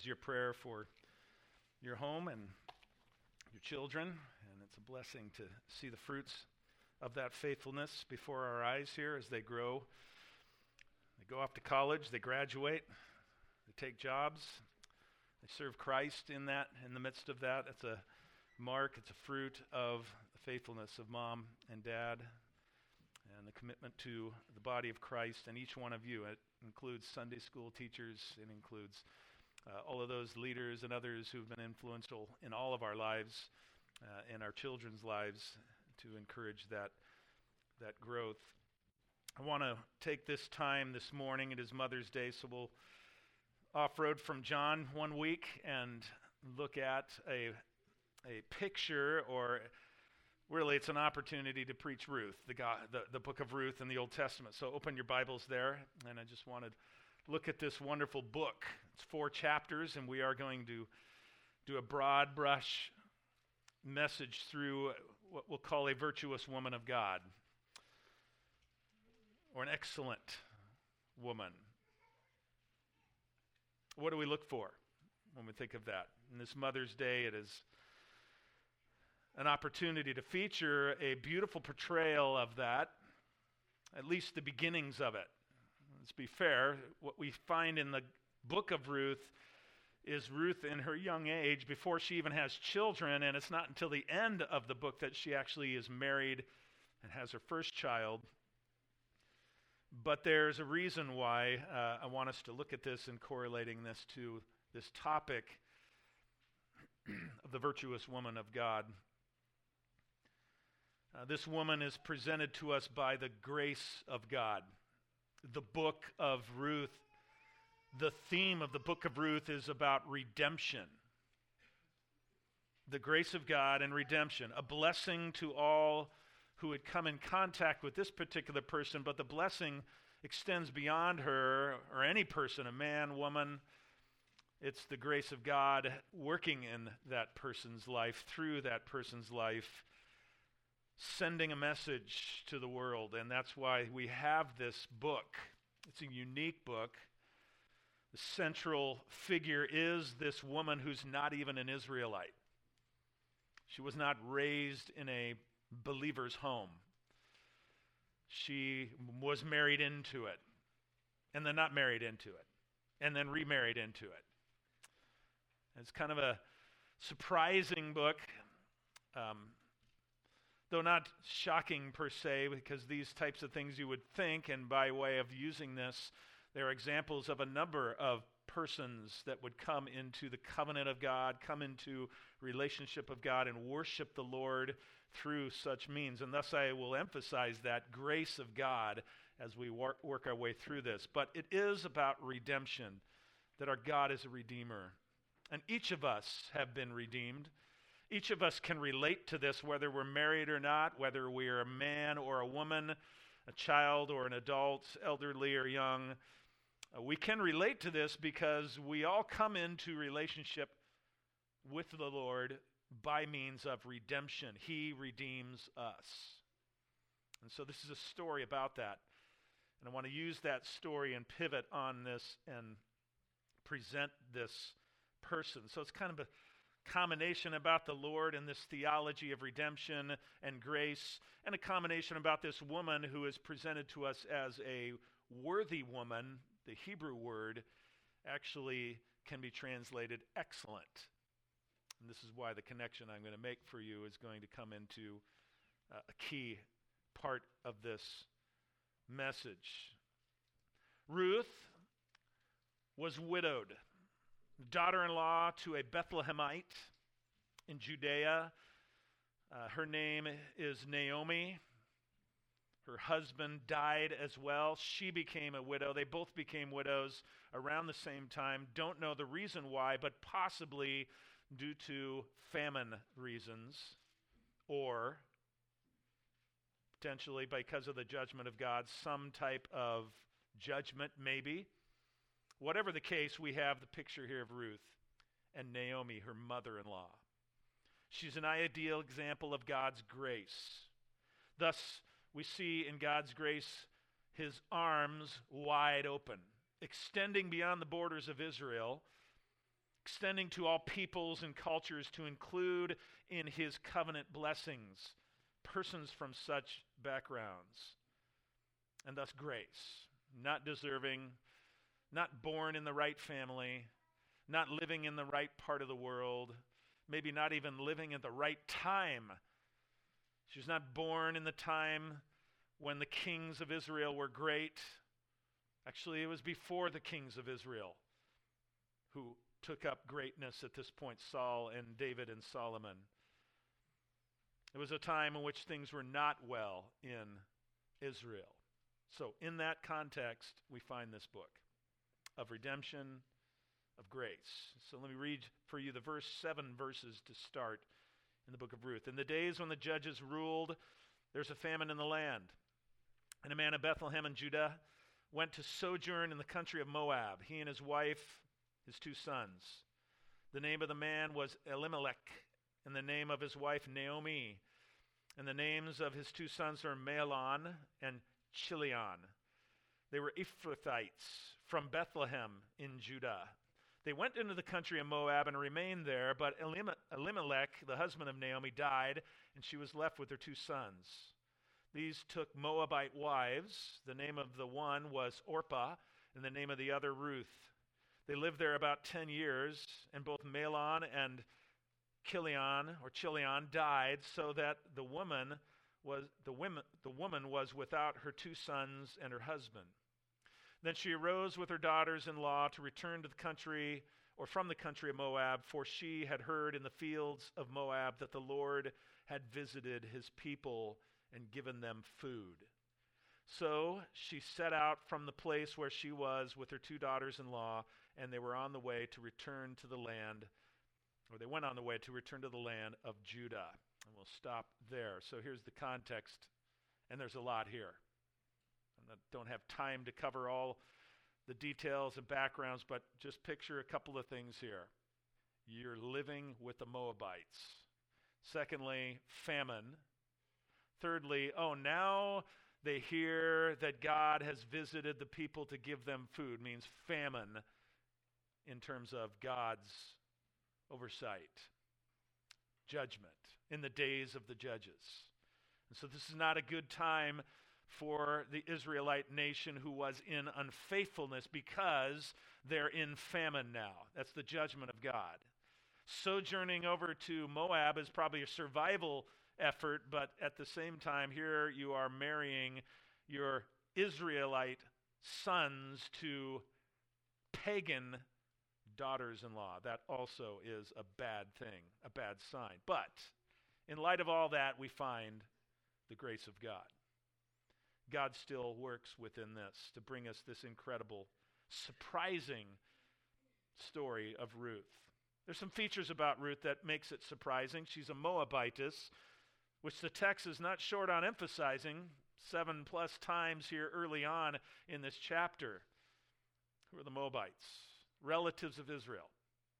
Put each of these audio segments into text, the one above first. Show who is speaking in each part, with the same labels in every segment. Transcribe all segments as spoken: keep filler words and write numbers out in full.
Speaker 1: your prayer for your home and your children, and it's a blessing to see the fruits of that faithfulness before our eyes here as they grow. They go off to college, they graduate, they take jobs, they serve Christ in that, in the midst of that. It's a mark, it's a fruit of the faithfulness of mom and dad and the commitment to the body of Christ and each one of you. It includes Sunday school teachers, it includes uh, all of those leaders and others who've been influential in all of our lives, uh, in our children's lives, to encourage that that growth. I want to take this time this morning. It is Mother's Day, so we'll off-road from John one week and look at a a picture, or really it's an opportunity to preach Ruth, the, God, the, the book of Ruth in the Old Testament. So open your Bibles there, and I just wanted to look at this wonderful book. It's four chapters, and we are going to do a broad brush message through what we'll call a virtuous woman of God, or an excellent woman. What do we look for when we think of that? In this Mother's Day, it is an opportunity to feature a beautiful portrayal of that, at least the beginnings of it. Let's be fair, what we find in the book of Ruth is Ruth in her young age, before she even has children, and it's not until the end of the book that she actually is married and has her first child. But there's a reason why uh, I want us to look at this and correlating this to this topic of the virtuous woman of God. Uh, this woman is presented to us by the grace of God. The book of Ruth, the theme of the book of Ruth is about redemption. The grace of God and redemption, a blessing to all who had come in contact with this particular person, but the blessing extends beyond her or any person, a man, woman. It's the grace of God working in that person's life, through that person's life, sending a message to the world. And that's why we have this book. It's a unique book. The central figure is this woman who's not even an Israelite. She was not raised in a believer's home. She was married into it, and then not married into it, and then remarried into it. It's kind of a surprising book, um, though not shocking per se, because these types of things you would think, and by way of using this, there are examples of a number of persons that would come into the covenant of God, come into relationship of God, and worship the Lord through such means. And thus I will emphasize that grace of God as we work, work our way through this. But it is about redemption, that our God is a redeemer. And each of us have been redeemed. Each of us can relate to this, whether we're married or not, whether we're a man or a woman, a child or an adult, elderly or young. Uh, we can relate to this because we all come into relationship with the Lord by means of redemption. He redeems us. And so this is a story about that. And I want to use that story and pivot on this and present this person. So it's kind of a combination about the Lord and this theology of redemption and grace, and a combination about this woman who is presented to us as a worthy woman. The Hebrew word actually can be translated excellent. And this is why the connection I'm going to make for you is going to come into uh, a key part of this message. Ruth was widowed, daughter-in-law to a Bethlehemite in Judea. Uh, her name is Naomi. Her husband died as well. She became a widow. They both became widows around the same time. Don't know the reason why, but possibly due to famine reasons, or potentially because of the judgment of God, some type of judgment maybe. Whatever the case, we have the picture here of Ruth and Naomi, her mother-in-law. She's an ideal example of God's grace. Thus, we see in God's grace his arms wide open, extending beyond the borders of Israel, extending to all peoples and cultures to include in his covenant blessings persons from such backgrounds. And thus grace, not deserving, not born in the right family, not living in the right part of the world, maybe not even living at the right time. She was not born in the time when the kings of Israel were great. Actually, it was before the kings of Israel who took up greatness at this point, Saul and David and Solomon. It was a time in which things were not well in Israel. So in that context, we find this book of redemption, of grace. So let me read for you the verse seven verses to start in the book of Ruth. In the days when the judges ruled, there's a famine in the land. And a man of Bethlehem in Judah went to sojourn in the country of Moab, he and his wife, his two sons. The name of the man was Elimelech, and the name of his wife Naomi. And the names of his two sons are Mahlon and Chilion. They were Ephrathites from Bethlehem in Judah. They went into the country of Moab and remained there, but Elimelech, the husband of Naomi, died, and she was left with her two sons. These took Moabite wives. The name of the one was Orpah, and the name of the other Ruth. They lived there about ten years, and both Mahlon and Chilion or Chilion died, so that the woman was the women the woman was without her two sons and her husband. Then she arose with her daughters-in-law to return to the country, or from the country of Moab, for she had heard in the fields of Moab that the Lord had visited his people and given them food. So she set out from the place where she was with her two daughters-in-law, and they were on the way to return to the land, or they went on the way to return to the land of Judah. And we'll stop there. So here's the context, and there's a lot here. I don't have time to cover all the details and backgrounds, but just picture a couple of things here. You're living with the Moabites. Secondly, famine. Thirdly, oh, now they hear that God has visited the people to give them food, means famine in terms of God's oversight, judgment in the days of the judges. And so this is not a good time for the Israelite nation who was in unfaithfulness, because they're in famine now. That's the judgment of God. Sojourning over to Moab is probably a survival effort, but at the same time, here you are marrying your Israelite sons to pagan daughters-in-law. That also is a bad thing, a bad sign. But in light of all that, we find the grace of God. God still works within this to bring us this incredible, surprising story of Ruth. There's some features about Ruth that makes it surprising. She's a Moabitess, which the text is not short on emphasizing seven plus times here early on in this chapter. Who are the Moabites? Relatives of Israel.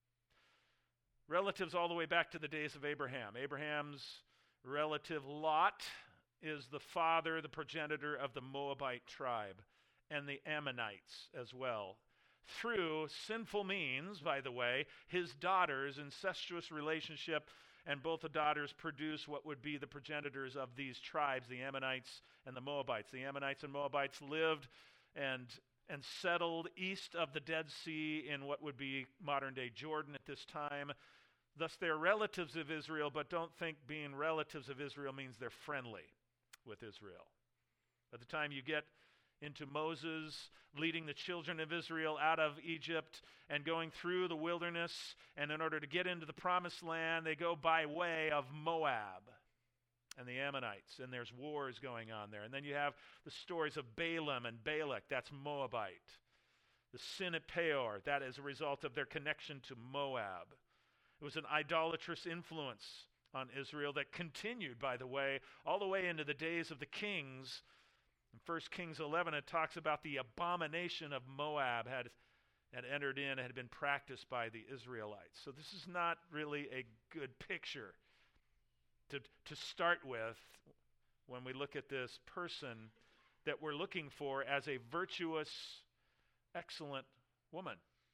Speaker 1: Relatives all the way back to the days of Abraham. Abraham's relative Lot is the father, the progenitor of the Moabite tribe, and the Ammonites as well. Through sinful means, by the way, his daughters, incestuous relationship, and both the daughters produce what would be the progenitors of these tribes, the Ammonites and the Moabites. The Ammonites and Moabites lived and, and settled east of the Dead Sea in what would be modern-day Jordan at this time. Thus, they're relatives of Israel, but don't think being relatives of Israel means they're friendly with Israel. By the time you get into Moses leading the children of Israel out of Egypt and going through the wilderness, and in order to get into the promised land, they go by way of Moab and the Ammonites, and there's wars going on there. And then you have the stories of Balaam and Balak, that's Moabite. The sin at Peor, that is a result of their connection to Moab. It was an idolatrous influence on Israel that continued, by the way, all the way into the days of the kings. In First Kings eleven, it talks about the abomination of Moab had, had entered in and had been practiced by the Israelites. So this is not really a good picture to, to start with when we look at this person that we're looking for as a virtuous, excellent woman.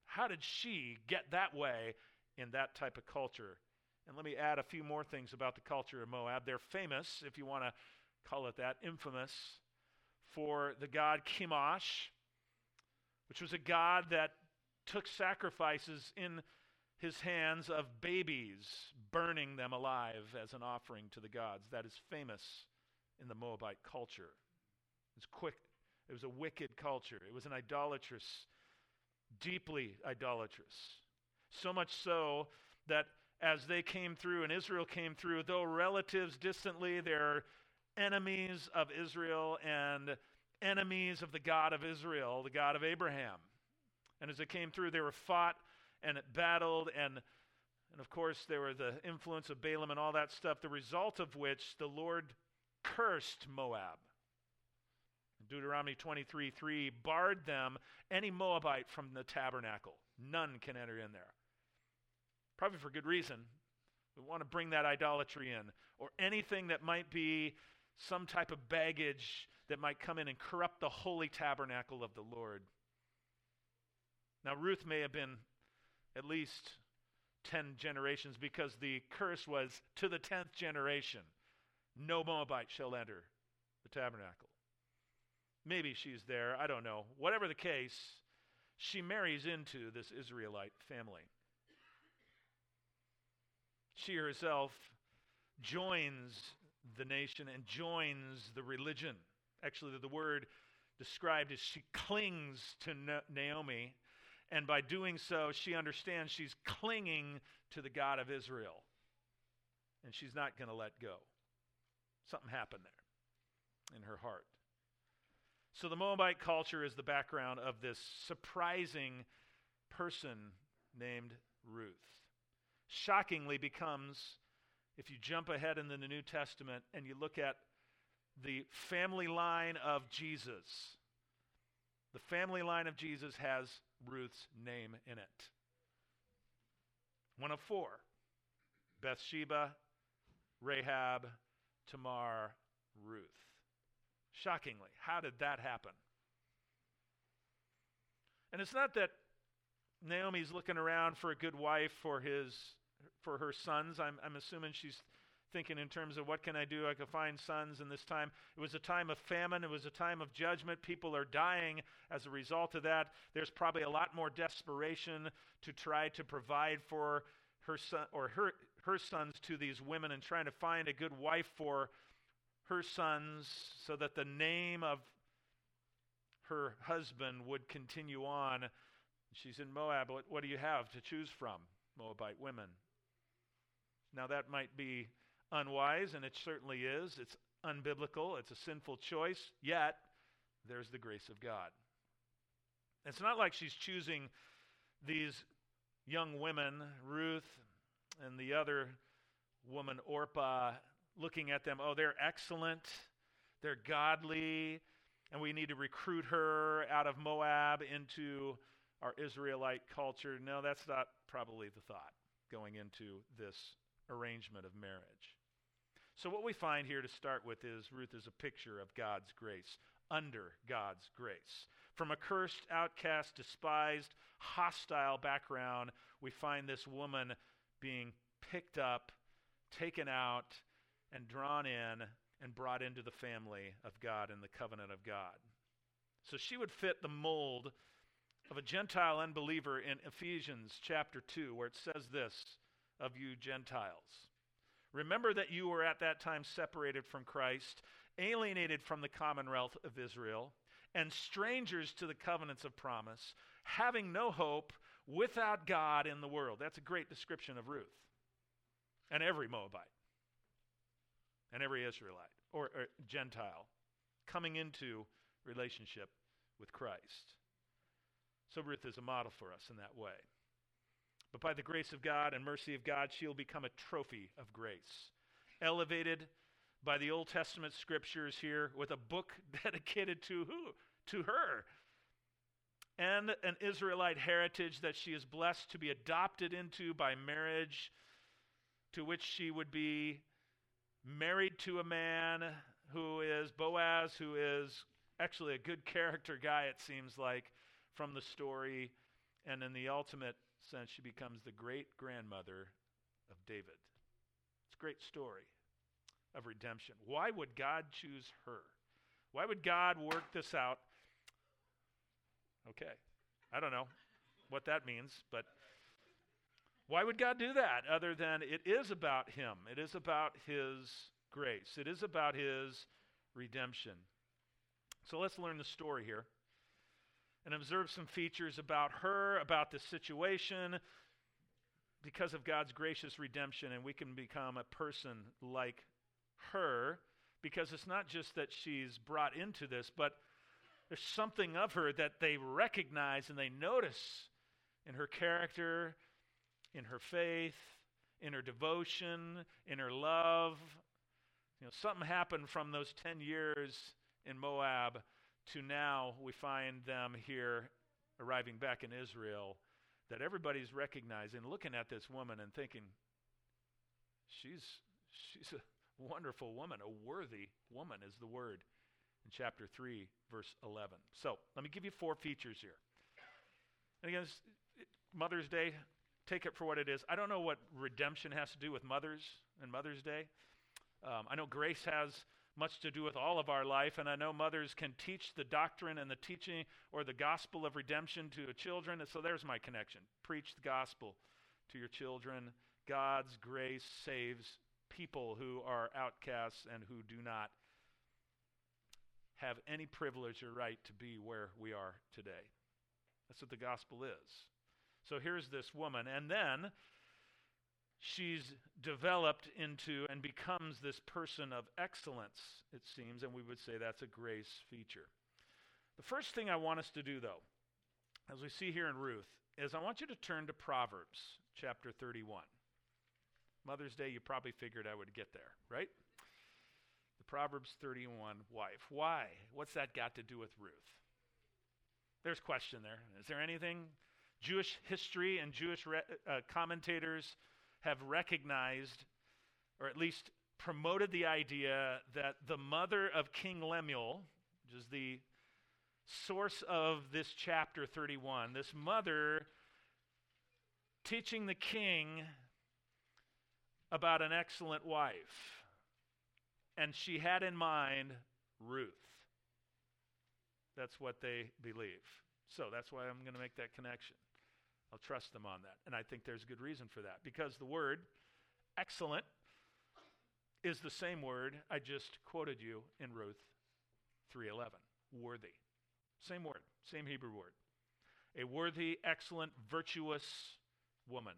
Speaker 1: How did she get that way in that type of culture? And let me add a few more things about the culture of Moab. They're famous, if you want to call it that, infamous, for the god Chemosh, which was a god that took sacrifices in his hands of babies, burning them alive as an offering to the gods. That is famous in the Moabite culture. It's quick. It was a wicked culture. It was an idolatrous, deeply idolatrous. So much so that as they came through and Israel came through, though relatives distantly, they're enemies of Israel and enemies of the God of Israel, the God of Abraham. And as they came through, they were fought and it battled, and, and of course there were the influence of Balaam and all that stuff, the result of which the Lord cursed Moab. Deuteronomy twenty-three three barred them, any Moabite, from the tabernacle. None can enter in there. Probably for good reason. We want to bring that idolatry in, or anything that might be some type of baggage that might come in and corrupt the holy tabernacle of the Lord. Now, Ruth may have been at least ten generations, because the curse was to the tenth generation. No Moabite shall enter the tabernacle. Maybe she's there, I don't know. Whatever the case, she marries into this Israelite family. She herself joins the nation and joins the religion. Actually, the word described is she clings to Naomi, and by doing so, she understands she's clinging to the God of Israel, and she's not going to let go. Something happened there in her heart. So the Moabite culture is the background of this surprising person named Ruth. Shockingly becomes, if you jump ahead in the New Testament and you look at the family line of Jesus, the family line of Jesus has Ruth's name in it. One of four: Bathsheba, Rahab, Tamar, Ruth. Shockingly, how did that happen? And it's not that Naomi's looking around for a good wife for his, for her sons. I'm, I'm assuming she's thinking in terms of, what can I do? I can find sons in this time. It was a time of famine. It was a time of judgment. People are dying as a result of that. There's probably a lot more desperation to try to provide for her son or her her sons to these women, and trying to find a good wife for her sons so that the name of her husband would continue on. She's in Moab. What, what do you have to choose from? Moabite women. Now that might be unwise, and it certainly is. It's unbiblical. It's a sinful choice. Yet, there's the grace of God. It's not like she's choosing these young women, Ruth and the other woman, Orpah, looking at them, oh, they're excellent, they're godly, and we need to recruit her out of Moab into our Israelite culture. No, that's not probably the thought going into this arrangement of marriage. So what we find here to start with is Ruth is a picture of God's grace, under God's grace. From a cursed, outcast, despised, hostile background, we find this woman being picked up, taken out, and drawn in and brought into the family of God and the covenant of God. So she would fit the mold of a Gentile unbeliever in Ephesians chapter two, where it says this of you Gentiles. Remember that you were at that time separated from Christ, alienated from the commonwealth of Israel, and strangers to the covenants of promise, having no hope, without God in the world. That's a great description of Ruth and every Moabite and every Israelite or, or Gentile coming into relationship with Christ. So Ruth is a model for us in that way. But by the grace of God and mercy of God, she'll become a trophy of grace, elevated by the Old Testament scriptures here with a book dedicated to who? To her. And an Israelite heritage that she is blessed to be adopted into by marriage, to which she would be married to a man who is Boaz, who is actually a good character guy, it seems like, from the story. And in the ultimate sense, she becomes the great-grandmother of David. It's a great story of redemption. Why would God choose her? Why would God work this out? Okay, I don't know what that means, but why would God do that other than it is about him? It is about his grace. It is about his redemption. So let's learn the story here and observe some features about her, about the situation, because of God's gracious redemption, and we can become a person like her, because it's not just that she's brought into this, but there's something of her that they recognize and they notice in her character, in her faith, in her devotion, in her love. You know, something happened from those ten years in Moab to now we find them here arriving back in Israel, that everybody's recognizing, looking at this woman and thinking, she's she's a wonderful woman, a worthy woman is the word in chapter three, verse eleven. So let me give you four features here. And again, it's Mother's Day, take it for what it is. I don't know what redemption has to do with mothers and Mother's Day. Um, I know grace has much to do with all of our life, and I know mothers can teach the doctrine and the teaching or the gospel of redemption to children, and so there's my connection. Preach the gospel to your children. God's grace saves people who are outcasts and who do not have any privilege or right to be where we are today. That's what the gospel is. So here's this woman, and then she's developed into and becomes this person of excellence, it seems, and we would say that's a grace feature. The first thing I want us to do, though, as we see here in Ruth, is I want you to turn to Proverbs chapter thirty-one. Mother's Day, you probably figured I would get there, right? The Proverbs thirty-one wife. Why? What's that got to do with Ruth? There's a question there. Is there anything? Jewish history and Jewish re- uh, commentators have recognized, or at least promoted the idea that the mother of King Lemuel, which is the source of this chapter thirty-one, this mother teaching the king about an excellent wife. And she had in mind Ruth. That's what they believe. So that's why I'm going to make that connection. I'll trust them on that. And I think there's good reason for that. Because the word excellent is the same word I just quoted you in Ruth three eleven. Worthy. Same word. Same Hebrew word. A worthy, excellent, virtuous woman.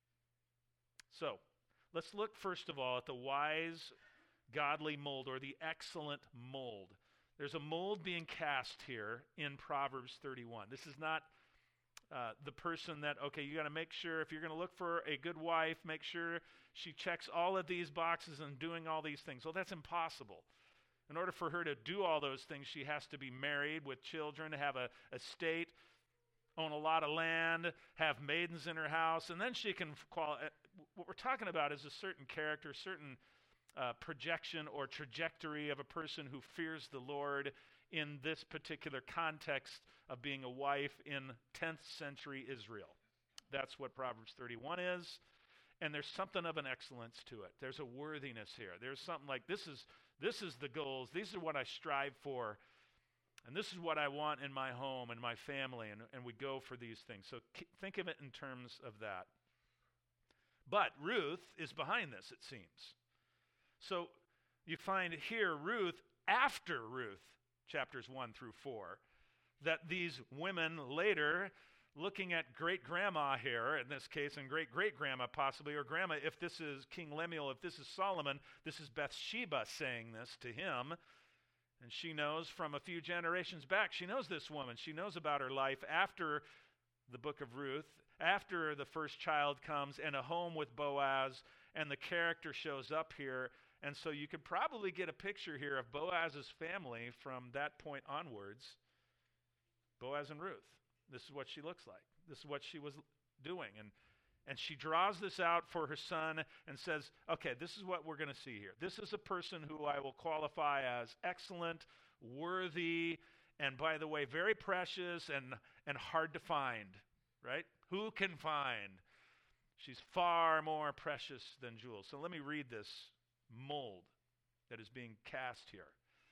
Speaker 1: So, let's look first of all at the wise, godly mold, or the excellent mold. There's a mold being cast here in Proverbs thirty-one. This is not uh, the person that, okay, you got to make sure, if you're going to look for a good wife, make sure she checks all of these boxes and doing all these things. Well, that's impossible. In order for her to do all those things, she has to be married with children, have a estate, own a lot of land, have maidens in her house, and then she can qualify. What we're talking about is a certain character, certain uh, projection or trajectory of a person who fears the Lord in this particular context of being a wife in tenth century Israel. That's what Proverbs thirty-one is. And there's something of an excellence to it. There's a worthiness here. There's something like this is this is the goals. These are what I strive for. And this is what I want in my home and my family. And, and we go for these things. So k- think of it in terms of that. But Ruth is behind this, it seems. So you find here Ruth, after Ruth, chapters one through four, that these women later, looking at great-grandma here, in this case, and great-great-grandma possibly, or grandma, if this is King Lemuel, if this is Solomon, this is Bathsheba saying this to him. And she knows from a few generations back, she knows this woman. She knows about her life after the book of Ruth, after the first child comes, and a home with Boaz, and the character shows up here. And so you could probably get a picture here of Boaz's family from that point onwards. Boaz and Ruth. This is what she looks like. This is what she was doing. And, and she draws this out for her son and says, okay, this is what we're going to see here. This is a person who I will qualify as excellent, worthy, and by the way, very precious and, and hard to find. right? Who can find? She's far more precious than jewels. So let me read this mold that is being cast here.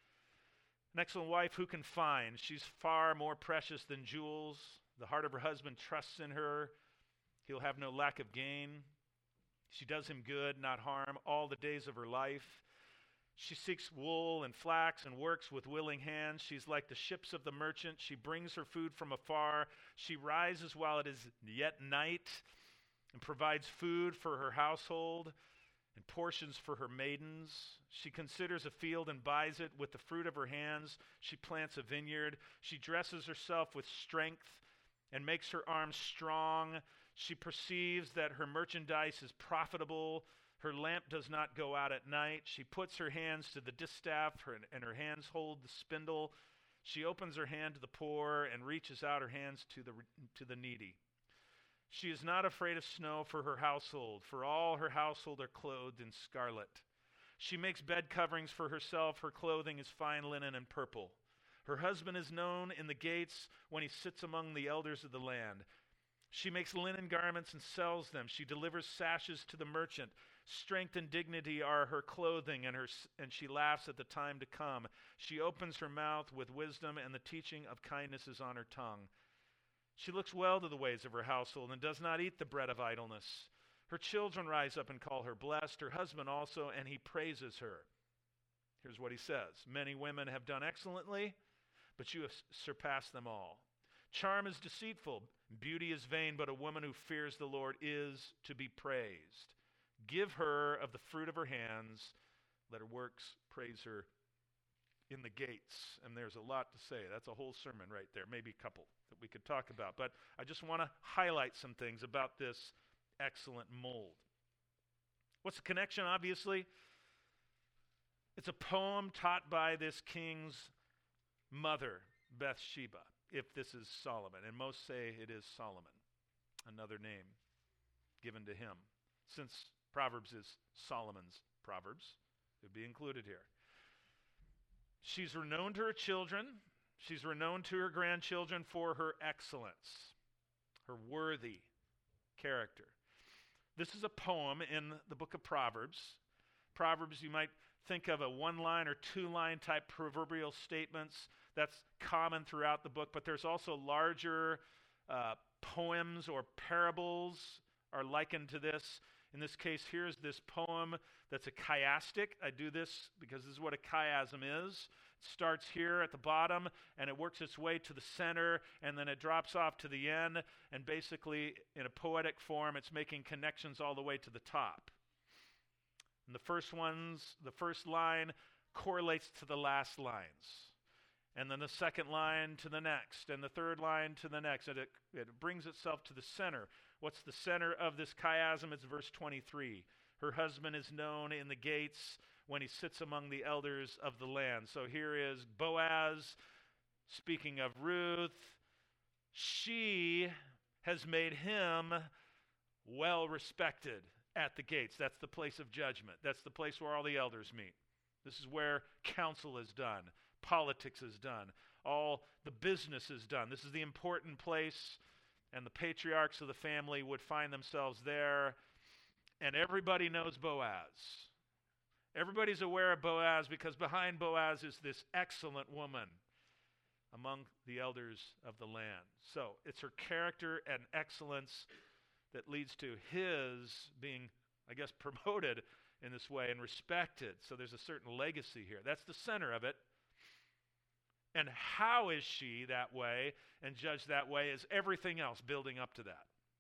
Speaker 1: An excellent wife, who can find? She's far more precious than jewels. The heart of her husband trusts in her. He'll have no lack of gain. She does him good, not harm, all the days of her life. She seeks wool and flax and works with willing hands. She's like the ships of the merchant. She brings her food from afar. She rises while it is yet night and provides food for her household and portions for her maidens. She considers a field and buys it with the fruit of her hands. She plants a vineyard. She dresses herself with strength and makes her arms strong. She perceives that her merchandise is profitable. Her lamp does not go out at night. She puts her hands to the distaff, her, and her hands hold the spindle. She opens her hand to the poor and reaches out her hands to the, to the needy. She is not afraid of snow for her household, for all her household are clothed in scarlet. She makes bed coverings for herself. Her clothing is fine linen and purple. Her husband is known in the gates when he sits among the elders of the land. She makes linen garments and sells them. She delivers sashes to the merchant. Strength and dignity are her clothing, and her and she laughs at the time to come. She opens her mouth with wisdom, and the teaching of kindness is on her tongue. She looks well to the ways of her household and does not eat the bread of idleness. Her children rise up and call her blessed, her husband also, and he praises her. Here's what he says. Many women have done excellently, but you have surpassed them all. Charm is deceitful, beauty is vain, but a woman who fears the Lord is to be praised. Give her of the fruit of her hands. Let her works praise her in the gates. And there's a lot to say. That's a whole sermon right there, maybe a couple that we could talk about. But I just want to highlight some things about this excellent mold. What's the connection? Obviously, it's a poem taught by this king's mother, Bathsheba, if this is Solomon. And most say it is Solomon, another name given to him. Since Proverbs is Solomon's Proverbs, it would be included here. She's renowned to her children. She's renowned to her grandchildren for her excellence, her worthy character. This is a poem in the book of Proverbs. Proverbs, you might think of a one-line or two-line type proverbial statements. That's common throughout the book, but there's also larger uh, poems or parables are likened to this. In this case, here's this poem that's a chiastic. I do this because this is what a chiasm is. It starts here at the bottom, and it works its way to the center, and then it drops off to the end, and basically, in a poetic form, it's making connections all the way to the top. And the first ones, the first line correlates to the last lines. And then the second line to the next, and the third line to the next. And it, it brings itself to the center. What's the center of this chiasm? It's verse twenty-three. Her husband is known in the gates when he sits among the elders of the land. So here is Boaz speaking of Ruth. She has made him well respected at the gates. That's the place of judgment. That's the place where all the elders meet. This is where counsel is done. Politics is done. All the business is done. This is the important place, and the patriarchs of the family would find themselves there, and everybody knows Boaz. Everybody's aware of Boaz because behind Boaz is this excellent woman among the elders of the land. So it's her character and excellence that leads to his being, I guess, promoted in this way and respected. So there's a certain legacy here. That's the center of it. And how is she that way and judged that way is everything else building up to that.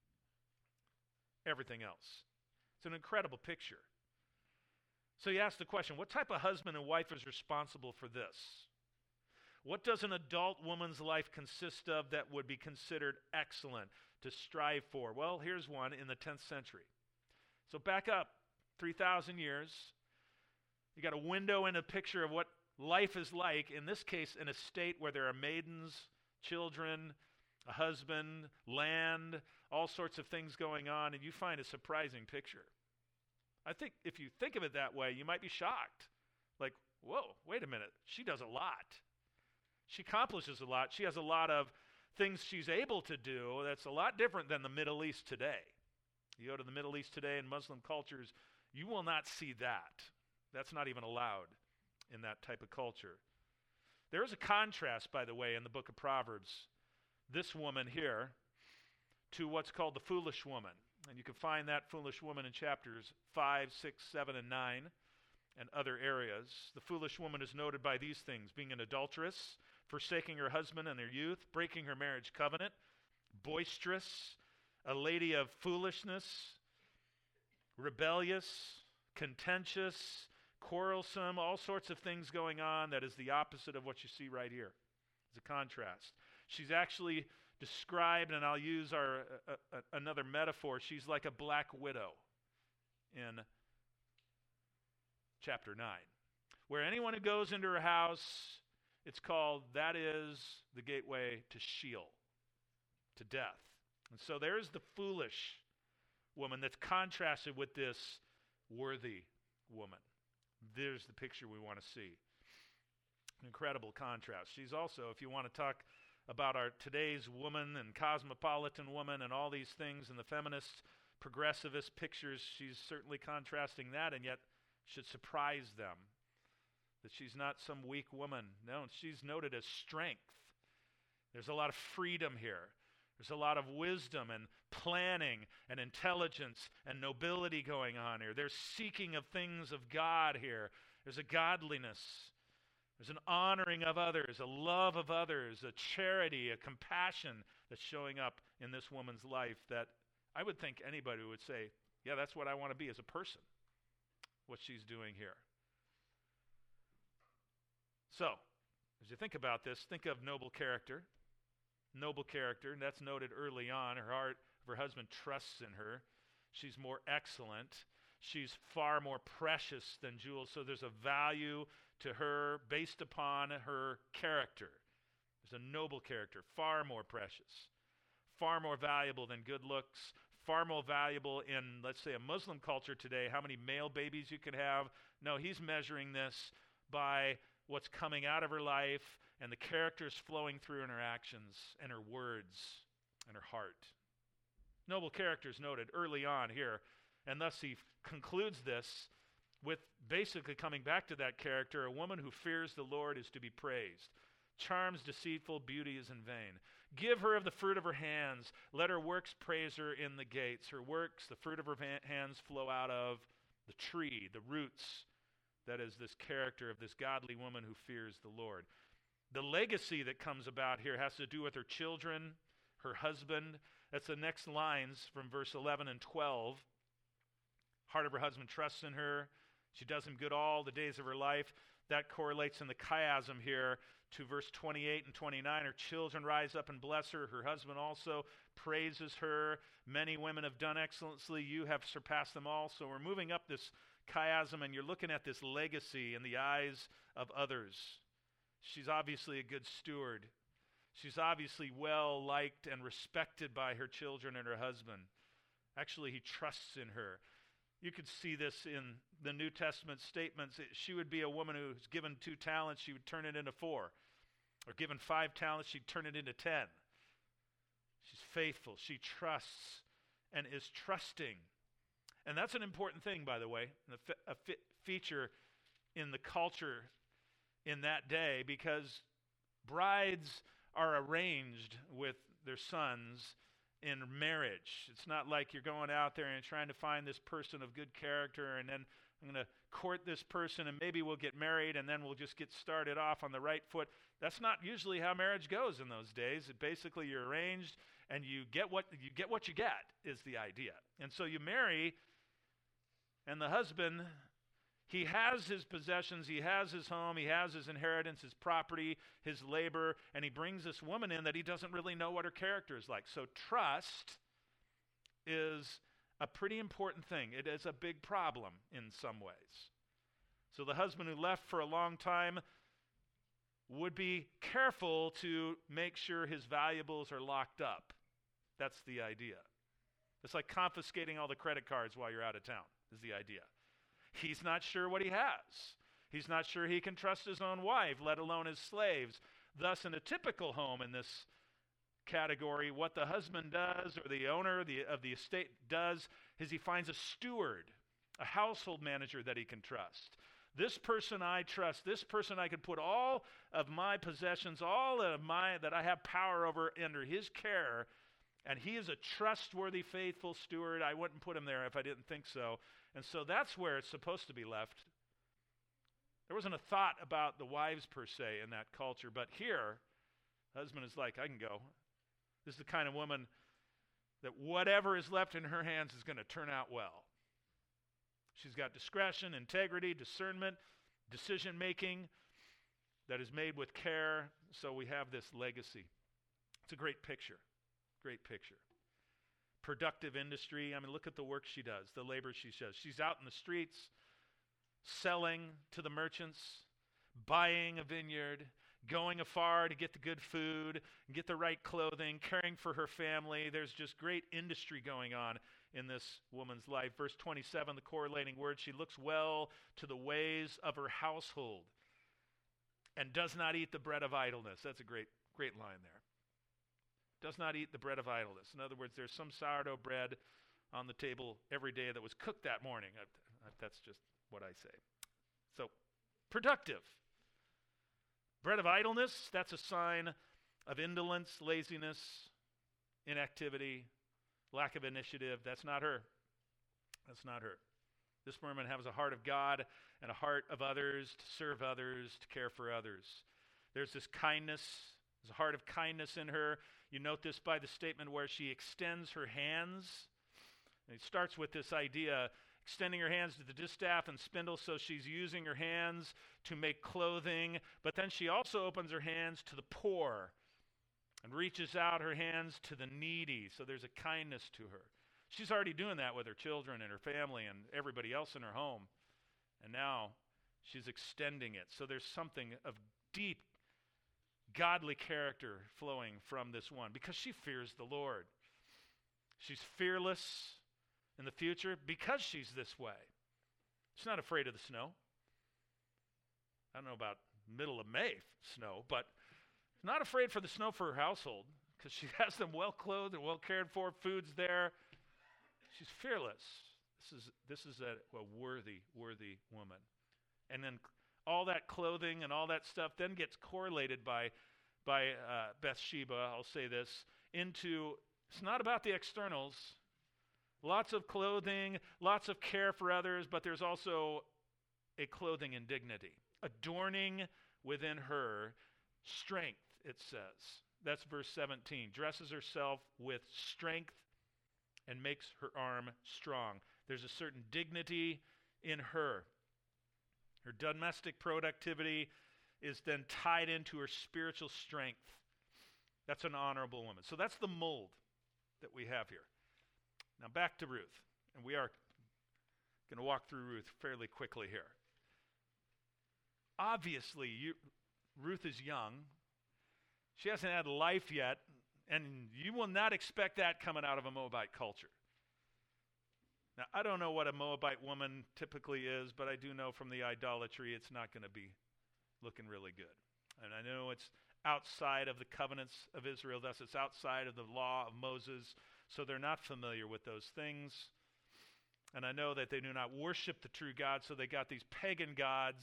Speaker 1: Everything else. It's an incredible picture. So you ask the question, what type of husband and wife is responsible for this? What does an adult woman's life consist of that would be considered excellent to strive for? Well, here's one in the tenth century. So back up three thousand years. You got a window in a picture of what life is like, in this case, in a state where there are maidens, children, a husband, land, all sorts of things going on, and you find a surprising picture. I think if you think of it that way, you might be shocked. Like, whoa, wait a minute, she does a lot. She accomplishes a lot. She has a lot of things she's able to do, that's a lot different than the Middle East today. You go to the Middle East today in Muslim cultures, you will not see that. That's not even allowed in that type of culture. There is a contrast, by the way, in the book of Proverbs, this woman here, to what's called the foolish woman. And you can find that foolish woman in chapters five, six, seven, and nine, and other areas. The foolish woman is noted by these things: being an adulteress, forsaking her husband and her youth, breaking her marriage covenant, boisterous, a lady of foolishness, rebellious, contentious, quarrelsome, all sorts of things going on. That is the opposite of what you see right here. It's a contrast. She's actually described, and I'll use our uh, uh, another metaphor, she's like a black widow in chapter nine, where anyone who goes into her house, it's called, that is the gateway to Sheol, to death. And so there's the foolish woman that's contrasted with this worthy woman. There's the picture we want to see. An incredible contrast. She's also, if you want to talk about our today's woman and cosmopolitan woman and all these things and the feminist, progressivist pictures, she's certainly contrasting that, and yet should surprise them that she's not some weak woman. No, she's noted as strength. There's a lot of freedom here. There's a lot of wisdom and planning and intelligence and nobility going on here. There's seeking of things of God here. There's a godliness. There's an honoring of others, a love of others, a charity, a compassion that's showing up in this woman's life that I would think anybody would say, yeah, that's what I want to be as a person, what she's doing here. So, as you think about this, think of noble character. Noble character, and that's noted early on. Her heart of her husband trusts in her. She's more excellent. She's far more precious than jewels, so there's a value to her based upon her character. There's a noble character, far more precious, far more valuable than good looks, far more valuable in, let's say, a Muslim culture today, how many male babies you could have. No, he's measuring this by what's coming out of her life and the characters flowing through in her actions and her words and her heart. Noble characters noted early on here, and thus he f- concludes this with basically coming back to that character. A woman who fears the Lord is to be praised. Charms deceitful, beauty is in vain. Give her of the fruit of her hands. Let her works praise her in the gates. Her works, the fruit of her va- hands, flow out of the tree, the roots. That is this character of this godly woman who fears the Lord. The legacy that comes about here has to do with her children, her husband. That's the next lines from verse eleven and twelve. Heart of her husband trusts in her. She does him good all the days of her life. That correlates in the chiasm here to verse twenty-eight and twenty-nine. Her children rise up and bless her. Her husband also praises her. Many women have done excellently. You have surpassed them all. So we're moving up this chiasm, and you're looking at this legacy in the eyes of others. She's obviously a good steward. She's obviously well liked and respected by her children and her husband. Actually, he trusts in her. You could see this in the New Testament statements. It, she would be a woman who's given two talents, she would turn it into four. Or given five talents, she'd turn it into ten. She's faithful. She trusts and is trusting. And that's an important thing, by the way, a, fe- a fe- feature in the culture in that day, because brides are arranged with their sons in marriage. It's not like you're going out there and trying to find this person of good character, and then I'm going to court this person, and maybe we'll get married, and then we'll just get started off on the right foot. That's not usually how marriage goes in those days. It basically, you're arranged, and you get what you get what you get is the idea. And so you marry, and the husband, he has his possessions, he has his home, he has his inheritance, his property, his labor, and he brings this woman in that he doesn't really know what her character is like. So trust is a pretty important thing. It is a big problem in some ways. So the husband who left for a long time would be careful to make sure his valuables are locked up. That's the idea. It's like confiscating all the credit cards while you're out of town, is the idea. He's not sure what he has. He's not sure he can trust his own wife, let alone his slaves. Thus, in a typical home in this category. What the husband does, or the owner of the, of the estate does, is he finds a steward, a household manager that he can trust. This person I trust, this person I can put all of my possessions, all of my, that I have power over, under his care, and he is a trustworthy, faithful steward. I wouldn't put him there if I didn't think so. And so that's where it's supposed to be left. There wasn't a thought about the wives per se in that culture, but here, husband is like, I can go. This is the kind of woman that whatever is left in her hands is going to turn out well. She's got discretion, integrity, discernment, decision-making that is made with care. So we have this legacy. It's a great picture. Great picture. Productive industry. I mean, look at the work she does, the labor she does. She's out in the streets, selling to the merchants, buying a vineyard, going afar to get the good food, get the right clothing, caring for her family. There's just great industry going on in this woman's life. Verse twenty-seven, the correlating word, she looks well to the ways of her household and does not eat the bread of idleness. That's a great, great line there. Does not eat the bread of idleness. In other words, there's some sourdough bread on the table every day that was cooked that morning. I, I, that's just what I say. So, productive. Bread of idleness, that's a sign of indolence, laziness, inactivity, lack of initiative. That's not her. That's not her. This woman has a heart of God and a heart of others, to serve others, to care for others. There's this kindness, there's a heart of kindness in her. You note this by the statement where she extends her hands. And it starts with this idea, extending her hands to the distaff and spindle, so she's using her hands to make clothing. But then she also opens her hands to the poor and reaches out her hands to the needy. So there's a kindness to her. She's already doing that with her children and her family and everybody else in her home. And now she's extending it. So there's something of deep godly character flowing from this one because she fears the Lord. She's fearless in the future because she's this way. She's not afraid of the snow. I don't know about middle of May snow, but not afraid for the snow for her household because she has them well clothed and well cared for. Food's there. She's fearless. This is this is a, a worthy, worthy woman. And then all that clothing and all that stuff then gets correlated by, by uh, Bathsheba, I'll say this, into, it's not about the externals. Lots of clothing, lots of care for others, but there's also a clothing in dignity. Adorning within her strength, it says. That's verse seventeen. Dresses herself with strength and makes her arm strong. There's a certain dignity in her. Her domestic productivity is then tied into her spiritual strength. That's an honorable woman. So that's the mold that we have here. Now back to Ruth. And we are going to walk through Ruth fairly quickly here. Obviously, you, Ruth is young. She hasn't had life yet. And you will not expect that coming out of a Moabite culture. Now, I don't know what a Moabite woman typically is, but I do know from the idolatry it's not going to be looking really good. And I know it's outside of the covenants of Israel, thus it's outside of the law of Moses, so they're not familiar with those things. And I know that they do not worship the true God, so they got these pagan gods,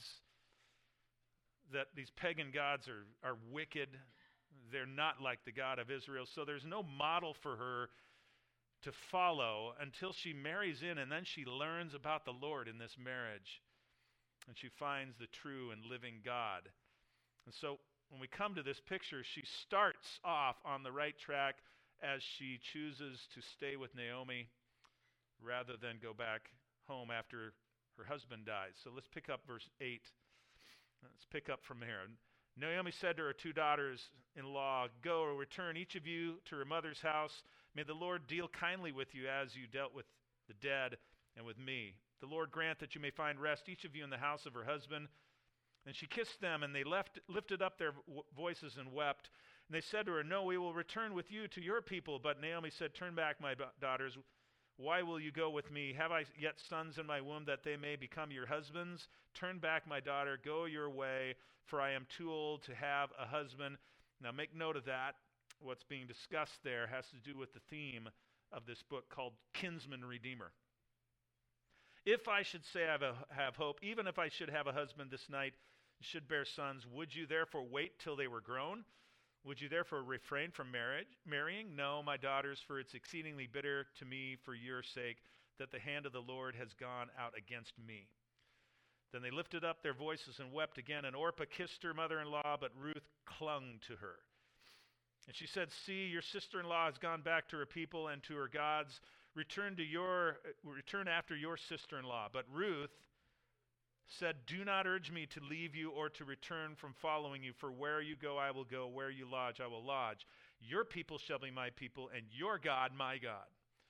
Speaker 1: that these pagan gods are, are wicked. They're not like the God of Israel, so there's no model for her to follow until she marries in, and then she learns about the Lord in this marriage, and she finds the true and living God. And so when we come to this picture, she starts off on the right track as she chooses to stay with Naomi rather than go back home after her husband dies. So let's pick up verse eight. Let's pick up from here. Naomi said to her two daughters-in-law, "Go or return each of you to her mother's house. May the Lord deal kindly with you as you dealt with the dead and with me. The Lord grant that you may find rest, each of you in the house of her husband." And she kissed them, and they left, lifted up their w- voices and wept. And they said to her, "No, we will return with you to your people." But Naomi said, "Turn back, my daughters. Why will you go with me? Have I yet sons in my womb that they may become your husbands? Turn back, my daughter, go your way, for I am too old to have a husband." Now make note of that. what's being discussed there has to do with the theme of this book called Kinsman Redeemer. If I should say I have, a, have hope, even if I should have a husband this night, should bear sons, would you therefore wait till they were grown? Would you therefore refrain from marriage, marrying? No, my daughters, for it's exceedingly bitter to me for your sake that the hand of the Lord has gone out against me. Then they lifted up their voices and wept again, and Orpah kissed her mother-in-law, but Ruth clung to her. And she said, see, your sister-in-law has gone back to her people and to her gods. Return to your return after your sister-in-law. But Ruth said, do not urge me to leave you or to return from following you, for where you go I will go, where you lodge I will lodge. Your people shall be my people, and your God my God.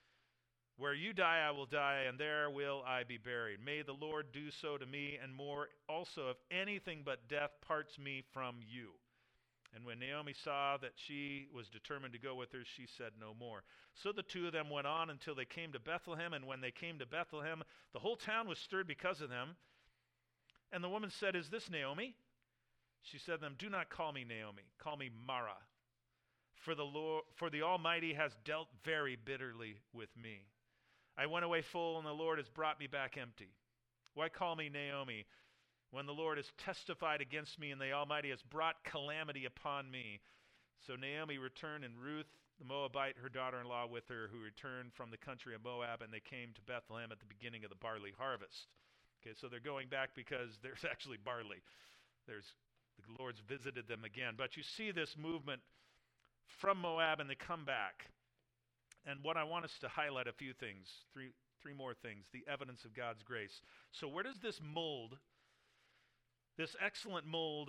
Speaker 1: Where you die I will die, and there will I be buried. May the Lord do so to me, and more also, if anything but death parts me from you. And when Naomi saw that she was determined to go with her, she said no more. So the two of them went on until they came to Bethlehem, and when they came to Bethlehem, the whole town was stirred because of them. And the woman said, is this Naomi? She said to them, do not call me Naomi, call me Mara, for the Lord, for the Almighty has dealt very bitterly with me. I went away full, and the Lord has brought me back empty. Why call me Naomi, when the Lord has testified against me, and the Almighty has brought calamity upon me? So Naomi returned, and Ruth the Moabite, her daughter-in-law, with her, who returned from the country of Moab, and they came to Bethlehem at the beginning of the barley harvest. Okay, so they're going back because there's actually barley. There's the Lord's visited them again. But you see this movement from Moab, and they come back. And what I want us to highlight a few things, three three more things, the evidence of God's grace. So where does this mold, this excellent mold,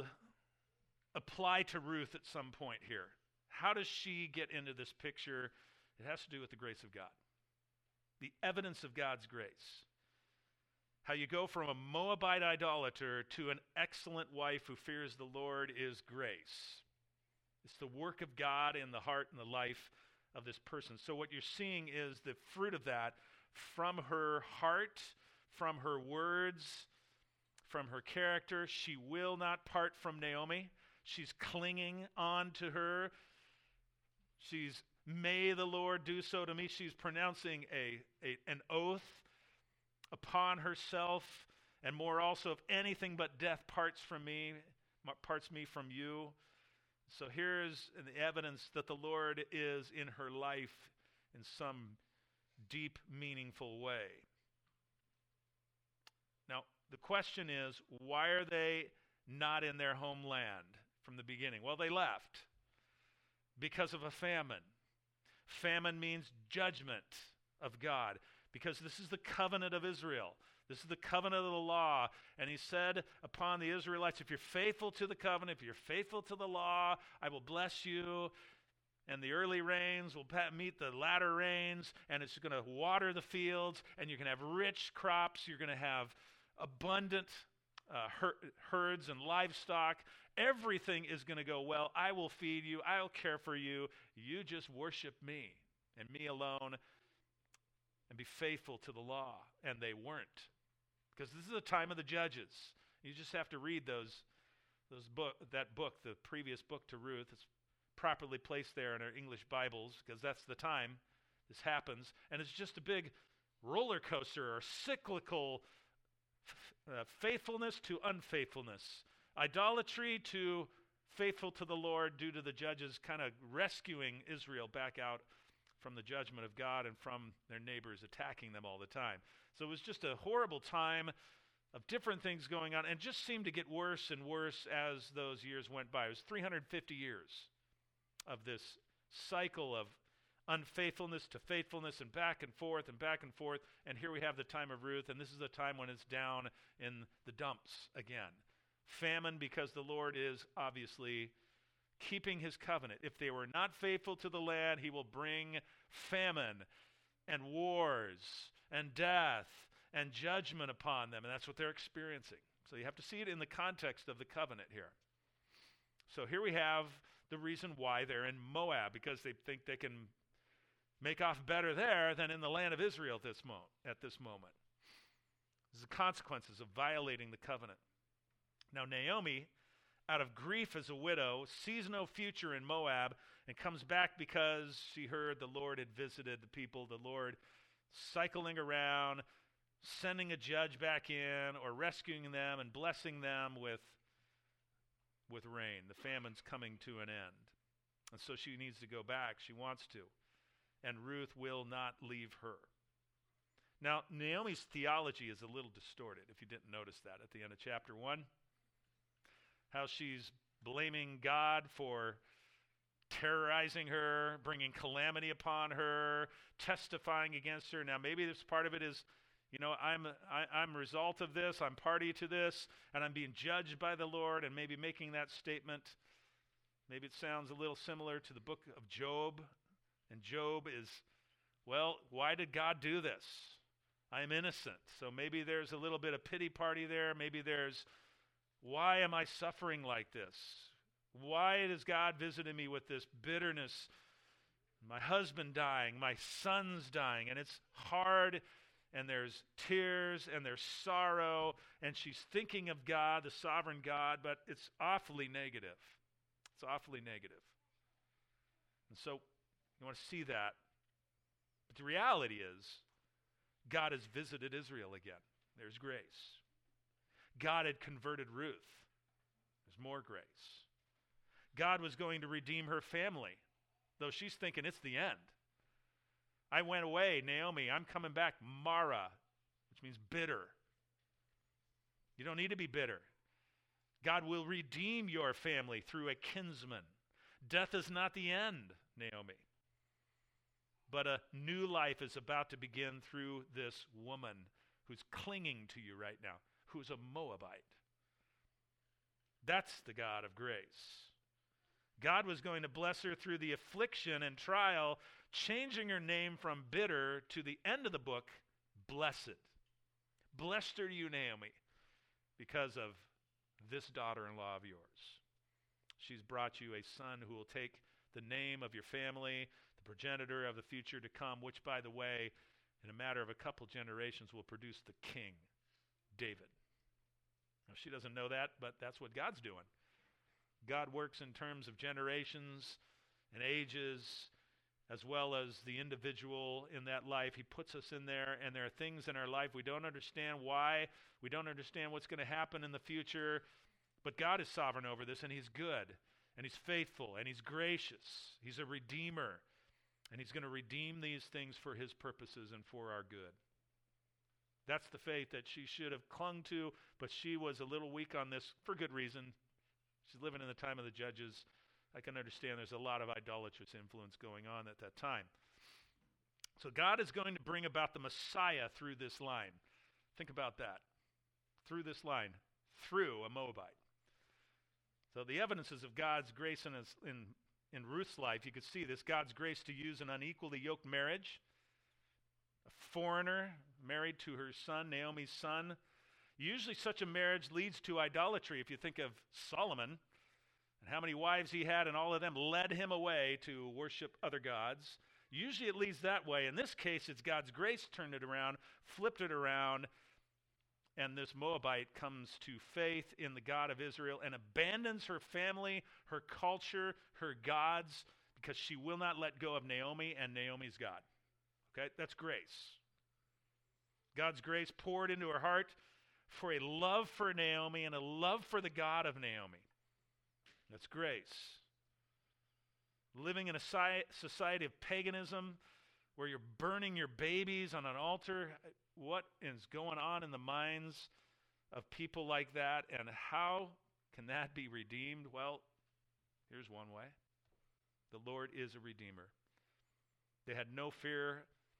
Speaker 1: apply to Ruth at some point here? How does she get into this picture? It has to do with the grace of God. The evidence of God's grace. How you go from a Moabite idolater to an excellent wife who fears the Lord is grace. It's the work of God in the heart and the life of this person. So what you're seeing is the fruit of that from her heart, from her words, from her character. She will not part from Naomi. She's clinging on to her. She's, may the Lord do so to me. She's pronouncing a, a an oath upon herself, and more also, if anything but death parts from me, parts me from you. So here's the evidence that the Lord is in her life in some deep, meaningful way. Now, the question is, why are they not in their homeland from the beginning? Well, they left because of a famine. Famine means judgment of God, because this is the covenant of Israel. This is the covenant of the law. And he said upon the Israelites, if you're faithful to the covenant, if you're faithful to the law, I will bless you. And the early rains will meet the latter rains, and it's going to water the fields, and you're going to have rich crops. You're going to have abundant uh, her- herds and livestock. Everything is going to go well. I will feed you. I'll care for you. You just worship me and me alone and be faithful to the law. And they weren't. Because this is the time of the judges. You just have to read those, those book, that book, the previous book to Ruth. It's properly placed there in our English Bibles, because that's the time this happens. And it's just a big roller coaster or cyclical f- uh, faithfulness to unfaithfulness. Idolatry to faithful to the Lord, due to the judges kind of rescuing Israel back out from the judgment of God and from their neighbors attacking them all the time. So it was just a horrible time of different things going on, and just seemed to get worse and worse as those years went by. It was three hundred fifty years of this cycle of unfaithfulness to faithfulness, and back and forth and back and forth. And here we have the time of Ruth, and this is the time when it's down in the dumps again. Famine, because the Lord is obviously keeping his covenant. If they were not faithful to the land, he will bring famine and wars and death and judgment upon them. And that's what they're experiencing. So you have to see it in the context of the covenant here. So here we have the reason why they're in Moab, because they think they can make off better there than in the land of Israel at this, mo- at this moment. This is the consequences of violating the covenant. Now Naomi out of grief as a widow, sees no future in Moab, and comes back because she heard the Lord had visited the people, the Lord cycling around, sending a judge back in, or rescuing them and blessing them with, with rain. The famine's coming to an end. And so she needs to go back. She wants to. And Ruth will not leave her. Now, Naomi's theology is a little distorted, if you didn't notice that at the end of chapter one. How she's blaming God for terrorizing her, bringing calamity upon her, testifying against her. Now, maybe this part of it is, you know, I'm I, I'm a result of this, I'm party to this, and I'm being judged by the Lord, and maybe making that statement. Maybe it sounds a little similar to the book of Job. And Job is, well, why did God do this? I am innocent. So maybe there's a little bit of pity party there. Maybe there's, why am I suffering like this? Why is God visiting me with this bitterness? My husband dying, my son's dying, and it's hard, and there's tears, and there's sorrow, and she's thinking of God, the sovereign God, but it's awfully negative. It's awfully negative. And so you want to see that. But the reality is, God has visited Israel again. There's grace. God had converted Ruth. There's more grace. God was going to redeem her family, though she's thinking it's the end. I went away, Naomi, I'm coming back, Mara, which means bitter. You don't need to be bitter. God will redeem your family through a kinsman. Death is not the end, Naomi. But a new life is about to begin through this woman who's clinging to you right now, who's a Moabite. That's the God of grace. God was going to bless her through the affliction and trial, changing her name from bitter to the end of the book, blessed. Blessed are you, Naomi, because of this daughter-in-law of yours. She's brought you a son who will take the name of your family, the progenitor of the future to come, which, by the way, in a matter of a couple generations will produce the king, David. Now, she doesn't know that, but that's what God's doing. God works in terms of generations and ages, as well as the individual in that life. He puts us in there, and there are things in our life we don't understand why. We don't understand what's going to happen in the future. But God is sovereign over this, and he's good, and he's faithful, and he's gracious. He's a redeemer, and he's going to redeem these things for his purposes and for our good. That's the faith that she should have clung to, but she was a little weak on this for good reason. She's living in the time of the judges. I can understand there's a lot of idolatrous influence going on at that time. So God is going to bring about the Messiah through this line. Think about that. Through this line. Through a Moabite. So the evidences of God's grace in, his, in, in Ruth's life, you could see this. God's grace to use an unequally yoked marriage. A foreigner married to her son, Naomi's son. Usually such a marriage leads to idolatry. If you think of Solomon and how many wives he had, and all of them led him away to worship other gods. Usually it leads that way. In this case, it's God's grace turned it around, flipped it around, and this Moabite comes to faith in the God of Israel and abandons her family, her culture, her gods, because she will not let go of Naomi and Naomi's God. Okay, that's grace. God's grace poured into her heart for a love for Naomi and a love for the God of Naomi. That's grace. Living in a society of paganism where you're burning your babies on an altar, what is going on in the minds of people like that, and how can that be redeemed? Well, here's one way. The Lord is a redeemer. They had no fear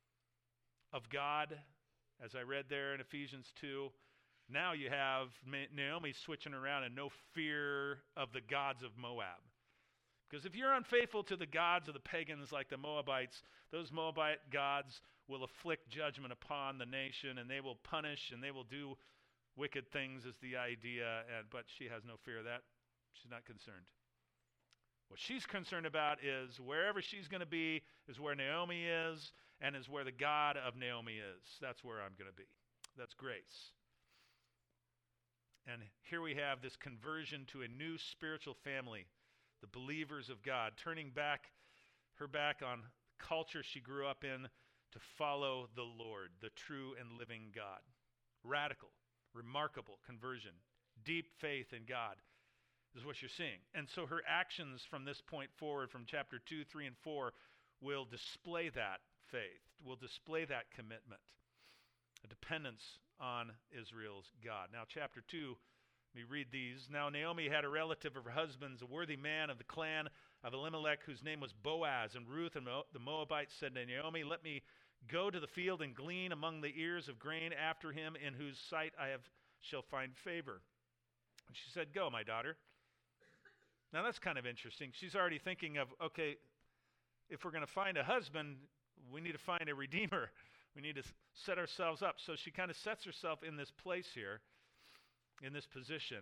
Speaker 1: of God, as I read there in Ephesians two. Now you have Naomi switching around and no fear of the gods of Moab. Because if you're unfaithful to the gods of the pagans like the Moabites, those Moabite gods will afflict judgment upon the nation, and they will punish and they will do wicked things is the idea, and, but she has no fear of that. She's not concerned. What she's concerned about is wherever she's going to be is where Naomi is, and is where the God of Naomi is. That's where I'm going to be. That's grace. And here we have this conversion to a new spiritual family, the believers of God, turning back her back on culture she grew up in to follow the Lord, the true and living God. Radical, remarkable conversion, deep faith in God is what you're seeing. And so her actions from this point forward, from chapter two, three, and four, will display that faith, will display that commitment, a dependence on Israel's God. Now, chapter two, let me read these. Now, Naomi had a relative of her husband's, a worthy man of the clan of Elimelech, whose name was Boaz. And Ruth and Mo- the Moabites said to Naomi, let me go to the field and glean among the ears of grain after him, in whose sight I have shall find favor. And she said, go, my daughter. Now, that's kind of interesting. She's already thinking of, okay, if we're going to find a husband, we need to find a redeemer. We need to set ourselves up. So she kind of sets herself in this place here, in this position.